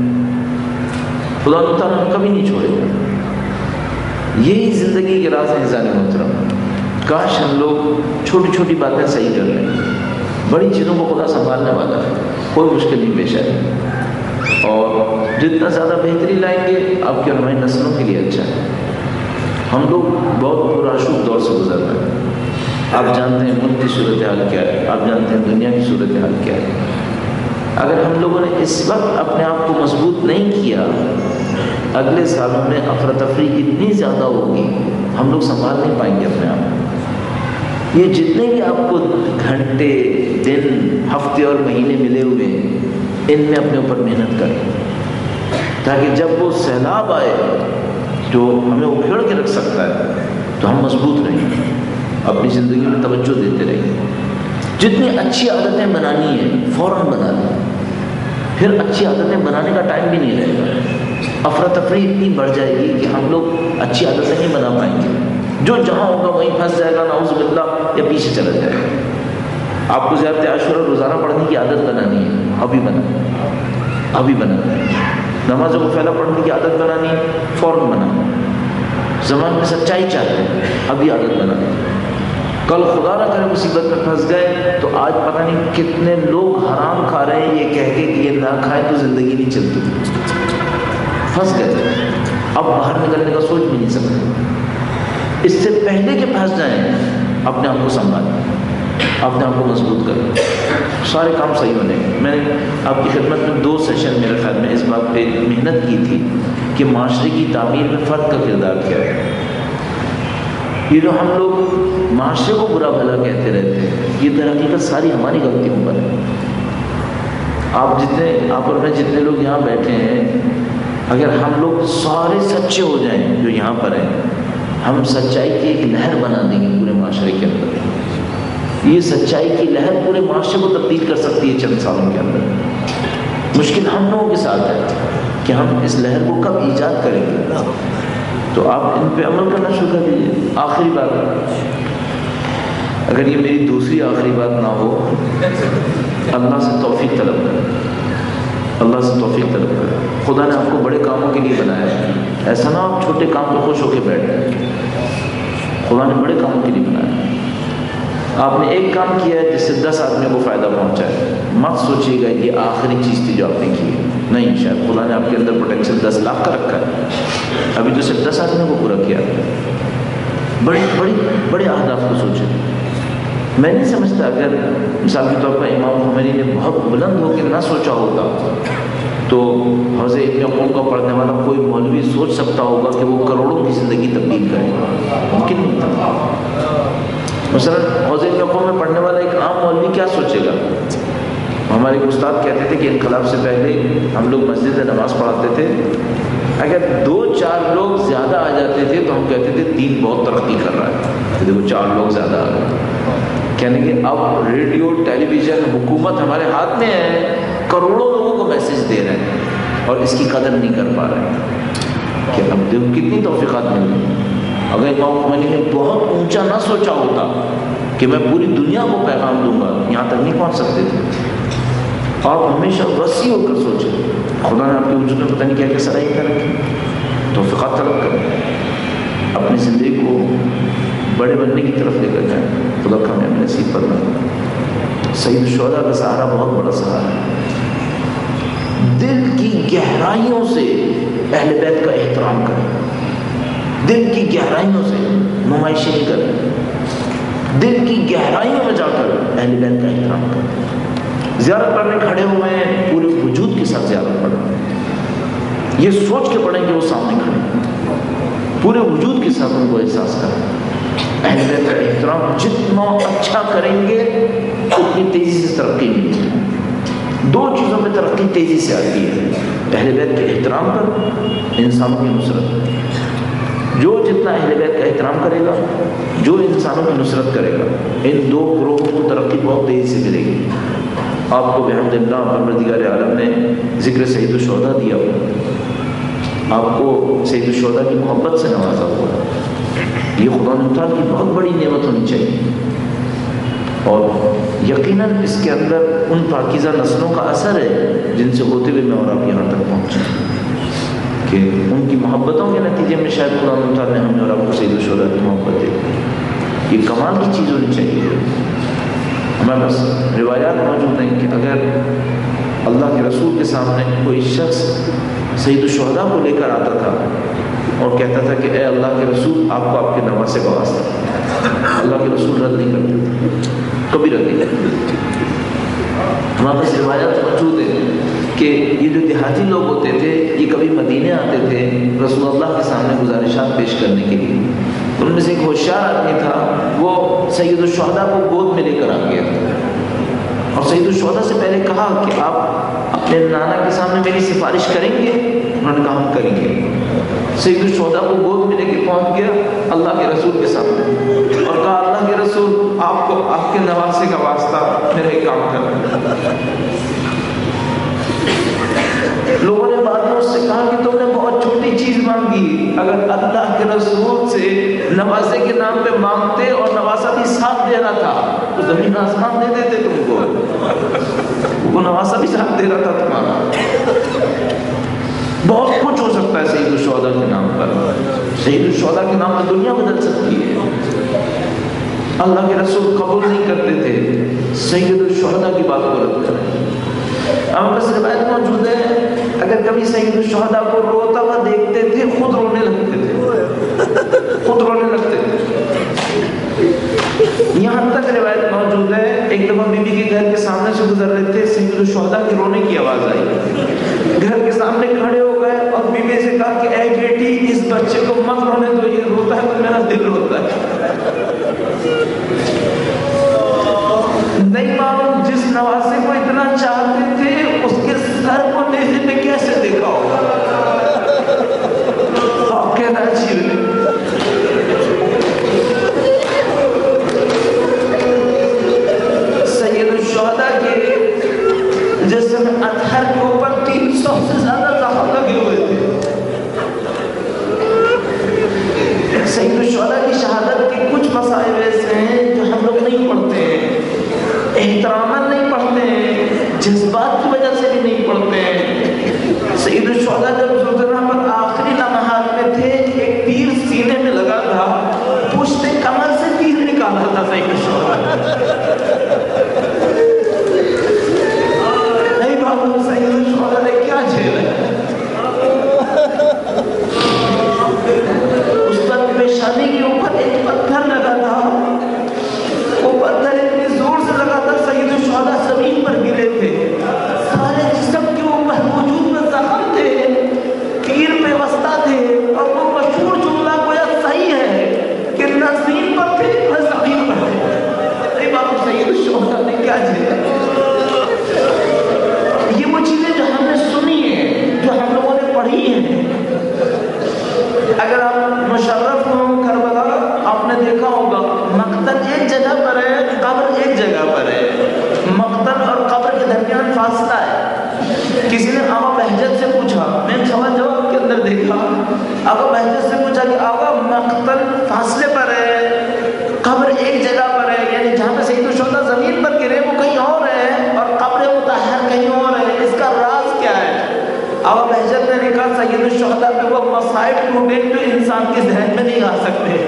خدا تعالیٰ ہم کبھی نہیں چھوڑے گا۔ یہی زندگی کے راز انسان محترم، کاش ہم لوگ چھوٹی چھوٹی باتیں صحیح کر لیں، بڑی چیزوں کو خدا سنبھالنے والا ہے، کوئی مشکل نہیں پیش آئے، اور جتنا زیادہ بہتری لائیں گے آپ کی اور ہماری نسلوں کے لیے اچھا ہے۔ ہم لوگ بہت پرآشوب دور سے گزر رہے ہیں، آپ جانتے ہیں ملک کی صورتحال کیا ہے، آپ جانتے ہیں دنیا کی صورتحال کیا ہے۔ اگر ہم لوگوں نے اس وقت اپنے آپ کو مضبوط نہیں کیا، اگلے سالوں میں افراتفری اتنی زیادہ ہوگی ہم لوگ سنبھال نہیں پائیں گے اپنے آپ کو۔ یہ جتنے بھی آپ کو گھنٹے، دن، ہفتے اور مہینے ملے ہوئے ہیں، ان میں اپنے اوپر محنت کریں، تاکہ جب وہ سیلاب آئے جو ہمیں اکھیڑ کے رکھ سکتا ہے تو ہم مضبوط رہیں، اپنی زندگی میں توجہ دیتے رہیں۔ جتنی اچھی عادتیں بنانی ہیں فوراً بنا لیں، پھر اچھی عادتیں بنانے کا ٹائم بھی نہیں رہے گا، افراتفری اتنی بڑھ جائے گی کہ ہم لوگ اچھی عادتیں نہیں بنا پائیں گے، جو جہاں ہوگا وہیں پھنس جائے گا، نعوذ باللہ، یا پیچھے چلا جائے گا۔ آپ کو زیارت عاشورہ روزانہ پڑھنے کی عادت بنانی ہے، ابھی بنا ابھی بنا نمازوں کو پھیلا پڑھنے کی عادت بنانی ہے، فوراً بنا۔ زمان میں سچائی چاہتے ہیں، ابھی عادت بنا۔ کل خدا نہ کرے مصیبت میں پھنس گئے تو آج پتہ نہیں کتنے لوگ حرام کھا رہے ہیں یہ کہہ کے کہ یہ نہ کھائے تو زندگی نہیں چلتی، پھنس گئے، اب باہر نکلنے کا سوچ بھی نہیں سکتے۔ اس سے پہلے کہ پھنس جائیں اپنے آپ کو سنبھالیں، اپنے آپ کو مضبوط کریں، سارے کام صحیح ہونے ہیں۔ میں نے آپ کی خدمت میں دو سیشن میرے خیال میں اس بات پہ محنت کی تھی کہ معاشرے کی تعمیر میں فرد کا کردار کیا ہے۔ یہ جو ہم لوگ معاشرے کو برا بھلا کہتے رہتے ہیں، یہ در حقیقت ساری ہماری غلطیوں پر ہے۔ آپ جتنے آپ اور میں جتنے لوگ یہاں بیٹھے ہیں، اگر ہم لوگ سارے سچے ہو جائیں جو یہاں پر ہیں، ہم سچائی کی ایک لہر بنا دیں گے پورے معاشرے کے اندر۔ یہ سچائی کی لہر پورے معاشرے کو تبدیل کر سکتی ہے چند سالوں کے اندر۔ مشکل ہم لوگوں کے ساتھ ہے کہ ہم اس لہر کو کب ایجاد کریں گے، تو آپ ان پہ عمل کرنا شروع کر دیجیے۔ آخری بات، اگر یہ میری دوسری آخری بات نہ ہو، اللہ سے توفیق طلب کریں، اللہ سے توفیق طلب کریں۔ خدا نے آپ کو بڑے کاموں کے لیے بنایا ہے، ایسا نہ آپ چھوٹے کام پہ خوش ہو کے بیٹھ جائیں، خدا نے بڑے کاموں کے لیے بنایا ہے۔ آپ نے ایک کام کیا ہے جس سے دس آدمیوں کو فائدہ پہنچا ہے، مت سوچیے گا یہ آخری چیز تھی جو آپ نے کی ہے، نہیں، شاید خدا نے آپ کے اندر پوٹینشیل دس لاکھ کا رکھا ہے، ابھی تو صرف دس آدمیوں کو پورا کیا ہے۔ بڑی بڑی بڑے اہداف کو سوچیں۔ میں نہیں سمجھتا اگر مثال کے طور پر امام خمینی نے بہت بلند ہو کے نہ سوچا ہوتا تو حوض ابن قوم کا پڑھنے والا کوئی مولوی سوچ سکتا ہوگا کہ وہ کروڑوں کی زندگی تبدیل کرے گا، ممکن نہیں تھا۔ مثلا حوض ابن قوم میں پڑھنے والا ایک عام مولوی کیا سوچے گا؟ ہمارے استاد کہتے تھے کہ انقلاب سے پہلے ہم لوگ مسجد میں نماز پڑھاتے تھے، اگر دو چار لوگ زیادہ آ جاتے تھے تو ہم کہتے تھے دین بہت ترقی کر رہا ہے، دیکھو چار لوگ زیادہ آ گئے، کہنے کہ اب ریڈیو ٹیلی ویژن حکومت ہمارے ہاتھ میں ہے، کروڑوں لوگوں کو میسج دے رہے ہیں، اور اس کی قدر نہیں کر پا رہے کہ اب دیکھو کتنی توفیقات مل رہی. اگر امام خمینی نے بہت اونچا نہ سوچا ہوتا کہ میں پوری دنیا کو پیغام دوں گا، یہاں تک نہیں پہنچ سکتے تھے. آپ ہمیشہ وسیع ہو کر سوچیں. خدا نے آپ کے وجود میں پتہ نہیں کیا کیا صلاحیتیں رکھی. توفیقات طلب کریں، اپنی زندگی کو بڑے بننے کی طرف لے کر جائیں. خدا کامیابی نصیب فرمائے. سید الشہداء کا سہارا بہت بڑا سہارا ہے. دل کی گہرائیوں سے اہل بیت کا احترام کریں. دل کی گہرائیوں سے نمائشیں نہیں کریں. دل کی گہرائیوں میں جا کر اہل بیت کا احترام کریں. زیارت پڑھنے کھڑے ہوئے ہیں، پورے وجود کے ساتھ زیارت پڑھیں. یہ سوچ کے پڑھیں کہ وہ سامنے کھڑے ہیں. پورے وجود کے ساتھ ان کو احساس کریں. اہل بیت کا احترام جتنا اچھا کریں گے اتنی تیزی سے ترقی ملتی ہے. دو چیزوں میں ترقی تیزی سے آتی ہے: اہل بیت کے احترام پر، انسانوں کی نصرت. جو جتنا اہل بیت کا احترام کرے گا، جو انسانوں کی نصرت کرے گا، ان دو گروہوں کو ترقی بہت تیزی سے ملے گی. آپ کو بحمد اللہ پروردگار عالم نے ذکر سید الشہداء دیا، آپ کو سید الشہداء کی محبت سے نوازا ہوا. یہ خدا تعالیٰ کی بہت بڑی نعمت ہونی چاہیے. اور یقیناً اس کے اندر ان پاکیزہ نسلوں کا اثر ہے جن سے ہوتے ہوئے میں اور آپ یہاں تک پہنچے، کہ ان کی محبتوں کے نتیجے میں شاید خدا تعالیٰ نے ہمیں اور آپ کو سید الشہداء کی محبت دی. یہ کمال کی چیز ہونی چاہیے. ہمارے پاس روایات موجود ہیں کہ اگر اللہ کے رسول کے سامنے کوئی شخص سید الشہداء کو لے کر آتا تھا اور کہتا تھا کہ اے اللہ کے رسول، آپ کو آپ کے نواسے کا واسطہ، اللہ کے رسول رد نہیں کرتے تھے، کبھی رد نہیں کرتے. ہمارے پاس روایات موجود ہیں کہ یہ جو دیہاتی لوگ ہوتے تھے یہ کبھی مدینے آتے تھے رسول اللہ کے سامنے گزارشات پیش کرنے کے لیے. ان میں سے ایک ہوشیار آدمی تھا، وہ سید الشہداء کو گود میں لے کر آ گیا اور سید الشہداء سے پہلے کہا کہ آپ اپنے نانا کے سامنے میری سفارش کریں گے؟ انہوں نے کہا ہم کریں گے. سید الشہداء کو گود میں لے کے پہنچ گیا اللہ کے رسول کے سامنے اور کہا اللہ کے رسول، آپ کو آپ کے نواسے کا واسطہ میرا ایک کام کرنا. لوگوں نے بعد میں اس سے کہا کہ تم نے بہت چھوٹی چیز مانگی. اگر اللہ کے رسول سے نواسے کے نام پہ مانگتے اور نواسا بھی ساتھ دے رہا تھا تو زمین آسمان دے دیتے تم کو. وہ نواسا بھی ساتھ دے رہا تھا تمہارا. بہت کچھ ہو سکتا ہے سید الشہداء کے نام پر. سید الشہداء کے نام پر دنیا بدل سکتی ہے. اللہ کے رسول قبول نہیں کرتے تھے، سید الشہداء کی بات کو رد کریں. ہمارے پاس روایت موجود ہے اگر کبھی سید الشہداء کو روتا ہوا دیکھتے تھے خود رونے لگتے تھے، خود رونے لگتے تھے. یہاں تک روایت موجود ہے ایک دفعہ بی بی کے گھر کے سامنے سے گزر رہے تھے، سید الشہداء کے رونے کی آواز آئی. گھر کے سامنے کھڑے ہو گئے اور بی بی سے کہا کہ اے بیٹی، اس بچے کو مت رونے دو، یہ روتا ہے تو میرا دل روتا ہے. نہیں معلوم جس نواسے کو اتنا چاہتے تھے اس کے سر کو نیزے میں کیسے دیکھا ہوگا. آپ کہنا عجیب ہے. سید الشہداء کے جسم اطہر کے اوپر تین سو سے زیادہ زخم لگے ہوئے تھے. سید الشہداء کی شہادت کے کچھ مسائل ایسے ہیں جو ہم لوگ نہیں پڑھتے ہیں، احتراماً نہیں پڑھتے ہیں، جذبات کی وجہ سے بھی نہیں پڑھتے ہیں. سید الشہداء جب زلزلہ پر آخری لمحات میں تھے، ایک تیر آقا بہجت سے پوچھا کہ آقا مقتل فاصلے پر ہے، قبر ایک جگہ پر ہے، یعنی جہاں پہ سید الشہداء زمین پر گرے وہ کہیں اور ہے اور قبر مطہر کہیں اور ہے، اس کا راز کیا ہے؟ آقا بہجت نے کہا سید الشہداء پہ وہ مصائب ٹوٹے جو انسان کے ذہن میں نہیں آ سکتے۔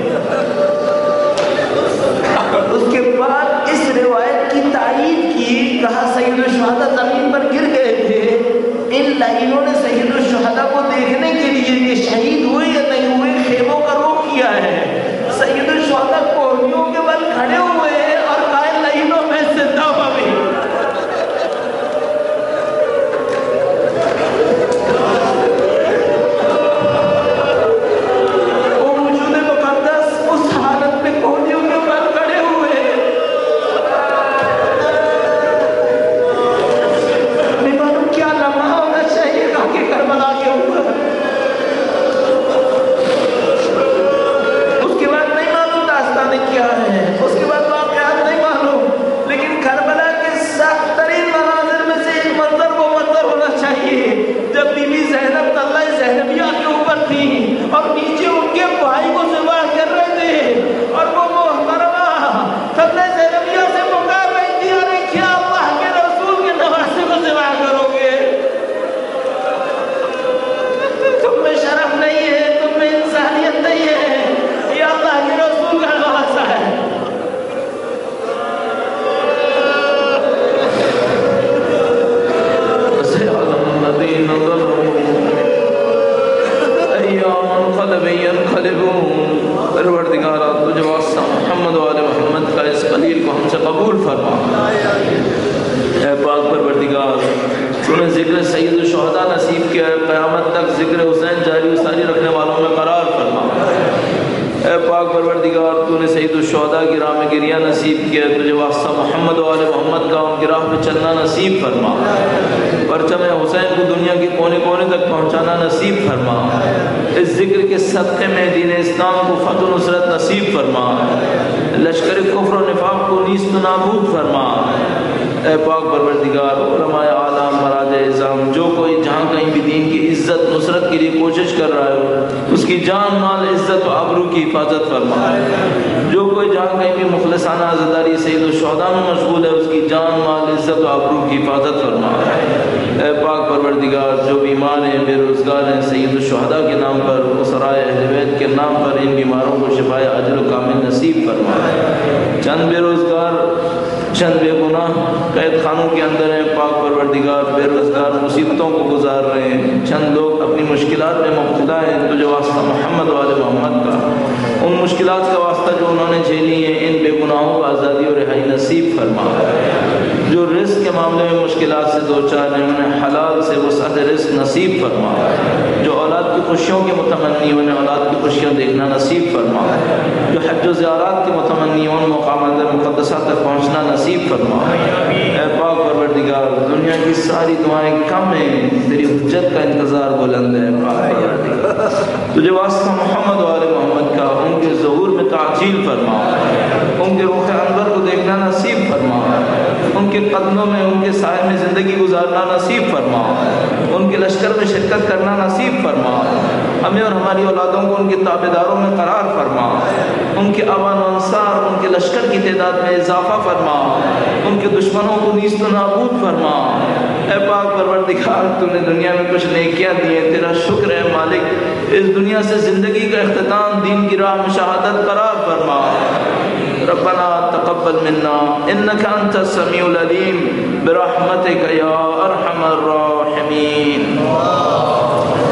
اس کے بعد اس روایت کی تائید کی، کہا سید الشہداء زمین پر گر گئے تھے، ان لائنوں نے سید الشہداء کو دیکھنے کے لیے کہ شہید ہوئے یا نہیں ہوئے خیموں کا رخ کیا ہے۔ سید الشہداء کوہنیوں کے بل کھڑے ہوئے اور کہا لائنوں میں زندہ ہوا بھی۔ وہ وجود مقدس اس حالت میں کوہنیوں کے بل کھڑے ہوئے، نہیں معلوم کیا لمحہ ہونا چاہیے گا کہ کربلا کے اوپر، اس کے بعد نہیں معلوم داستانیں کیا ہیں، اس کے بعد واقعات نہیں معلوم، لیکن کربلا کے سخت ترین مناظر میں سے ایک منظر وہ منظر ہونا چاہیے جب بی بی زینب طلّہ زینبیہ کے اوپر تھی اور نیچے ان کے بھائی کو ذبح کر رہے تھے اور وہ محترمہ طلّہ زینبیہ سے پکار رہی تھی، ارے کیا اللہ کے رسول کے نواسے کو ذبح کرو گے؟ تم میں شرف نہیں ہے، تم میں انسانیت نہیں ہے، یہ اللہ کے رسول کا نواسا ہے۔ سيعلم الذين ظلموا أي منقلب ينقلبون۔ پروردگارا تجھے واسطہ محمد و آل محمد کا اس قلیل کو ہم سے قبول فرما۔ اے پاک پروردگار، تو نے ذکر سید الشہداء نصیب کیا ہے، قیامت تک ذکر حسین جاری و ساری رکھنے والوں میں قرار فرما۔ اے پاک پروردگار، تو نے سید الشہداء کی راہ میں گریہ نصیب کیا ہے، تجھے واسطہ محمد و آل محمد کا ان کی راہ میں چلنا نصیب فرما۔ پرچم حسین کو دنیا کے کونے کونے تک پہنچانا نصیب فرما۔ اس ذکر کے صدقے میں دین اسلام کو فتح و نصرت نصیب فرما، لشکر کفر و نفاق کو نیست و نابود فرما۔ اے پاک پروردگار، علماء اعلام، مراجع اعظام، جو کوئی جہاں کہیں بھی دین کی عزت نصرت کے لیے کوشش کر رہا ہے، اس کی جان مال عزت و آبرو کی حفاظت فرما۔ جو کوئی جہاں کہیں بھی مخلصانہ عزاداری سید الشہداء میں مشغول ہے، اس کی جان مال عزت و آبرو کی حفاظت فرما۔ اے پاک پروردگار، جو بیمار ہیں، بے روزگار ہیں، سید الشہداء کے نام پر، اسرائے اہل بیت کے نام پر ان بیماروں کو شفائے عاجل و کامل نصیب فرما۔ چند بے روزگار، چند بے گناہ قید خانوں کے اندر ہیں، پاک پروردگار بے روزگار مصیبتوں کو گزار رہے ہیں، چند لوگ اپنی مشکلات میں مبتلا ہیں، تجھے واسطہ محمد و آل محمد کا ان مشکلات کا واسطہ جو انہوں نے جھیلی ہیں، ان بے گناہوں کو آزادی اور رہائی نصیب فرما۔ جو رزق کے معاملے میں مشکلات سے دو چار ہیں، انہیں حلال سے وسعت رزق نصیب فرما۔ جو اولاد کی خوشیوں کے متمنی، انہیں اولاد کی خوشیاں دیکھنا نصیب فرما۔ جو حج و زیارات کے متمنی، ان مقامات مقدسات تک پہنچنا نصیب فرما۔ اے پاک پروردگار، دنیا کی ساری دعائیں کم ہیں، تیری حجت کا انتظار بلند ہے۔ پاک پروردگار، تجھے واسطہ محمد و آل محمد کا ان کے ظہور میں تعجیل فرما، ان کے روح انور کو دیکھنا نصیب فرما، ان کے قدموں میں، ان کے سائے میں زندگی گزارنا نصیب فرما، ان کے لشکر میں شرکت کرنا نصیب فرما۔ ہمیں اور ہماری اولادوں کو ان کے تابعداروں میں قرار فرما، ان کے اوان و انصار، ان کے لشکر کی تعداد میں اضافہ فرما، ان کے دشمنوں کو نیست و نابود فرما۔ اے پاک پروردگار، تو نے دنیا میں کچھ نیکیاں دی ہیں، تیرا شکر ہے مالک، اس دنیا سے زندگی کا اختتام دین کی راہ میں شہادت قرار فرما۔ ربنا تقبل منا انك انت السميع العليم برحمتك يا ارحم الراحمين۔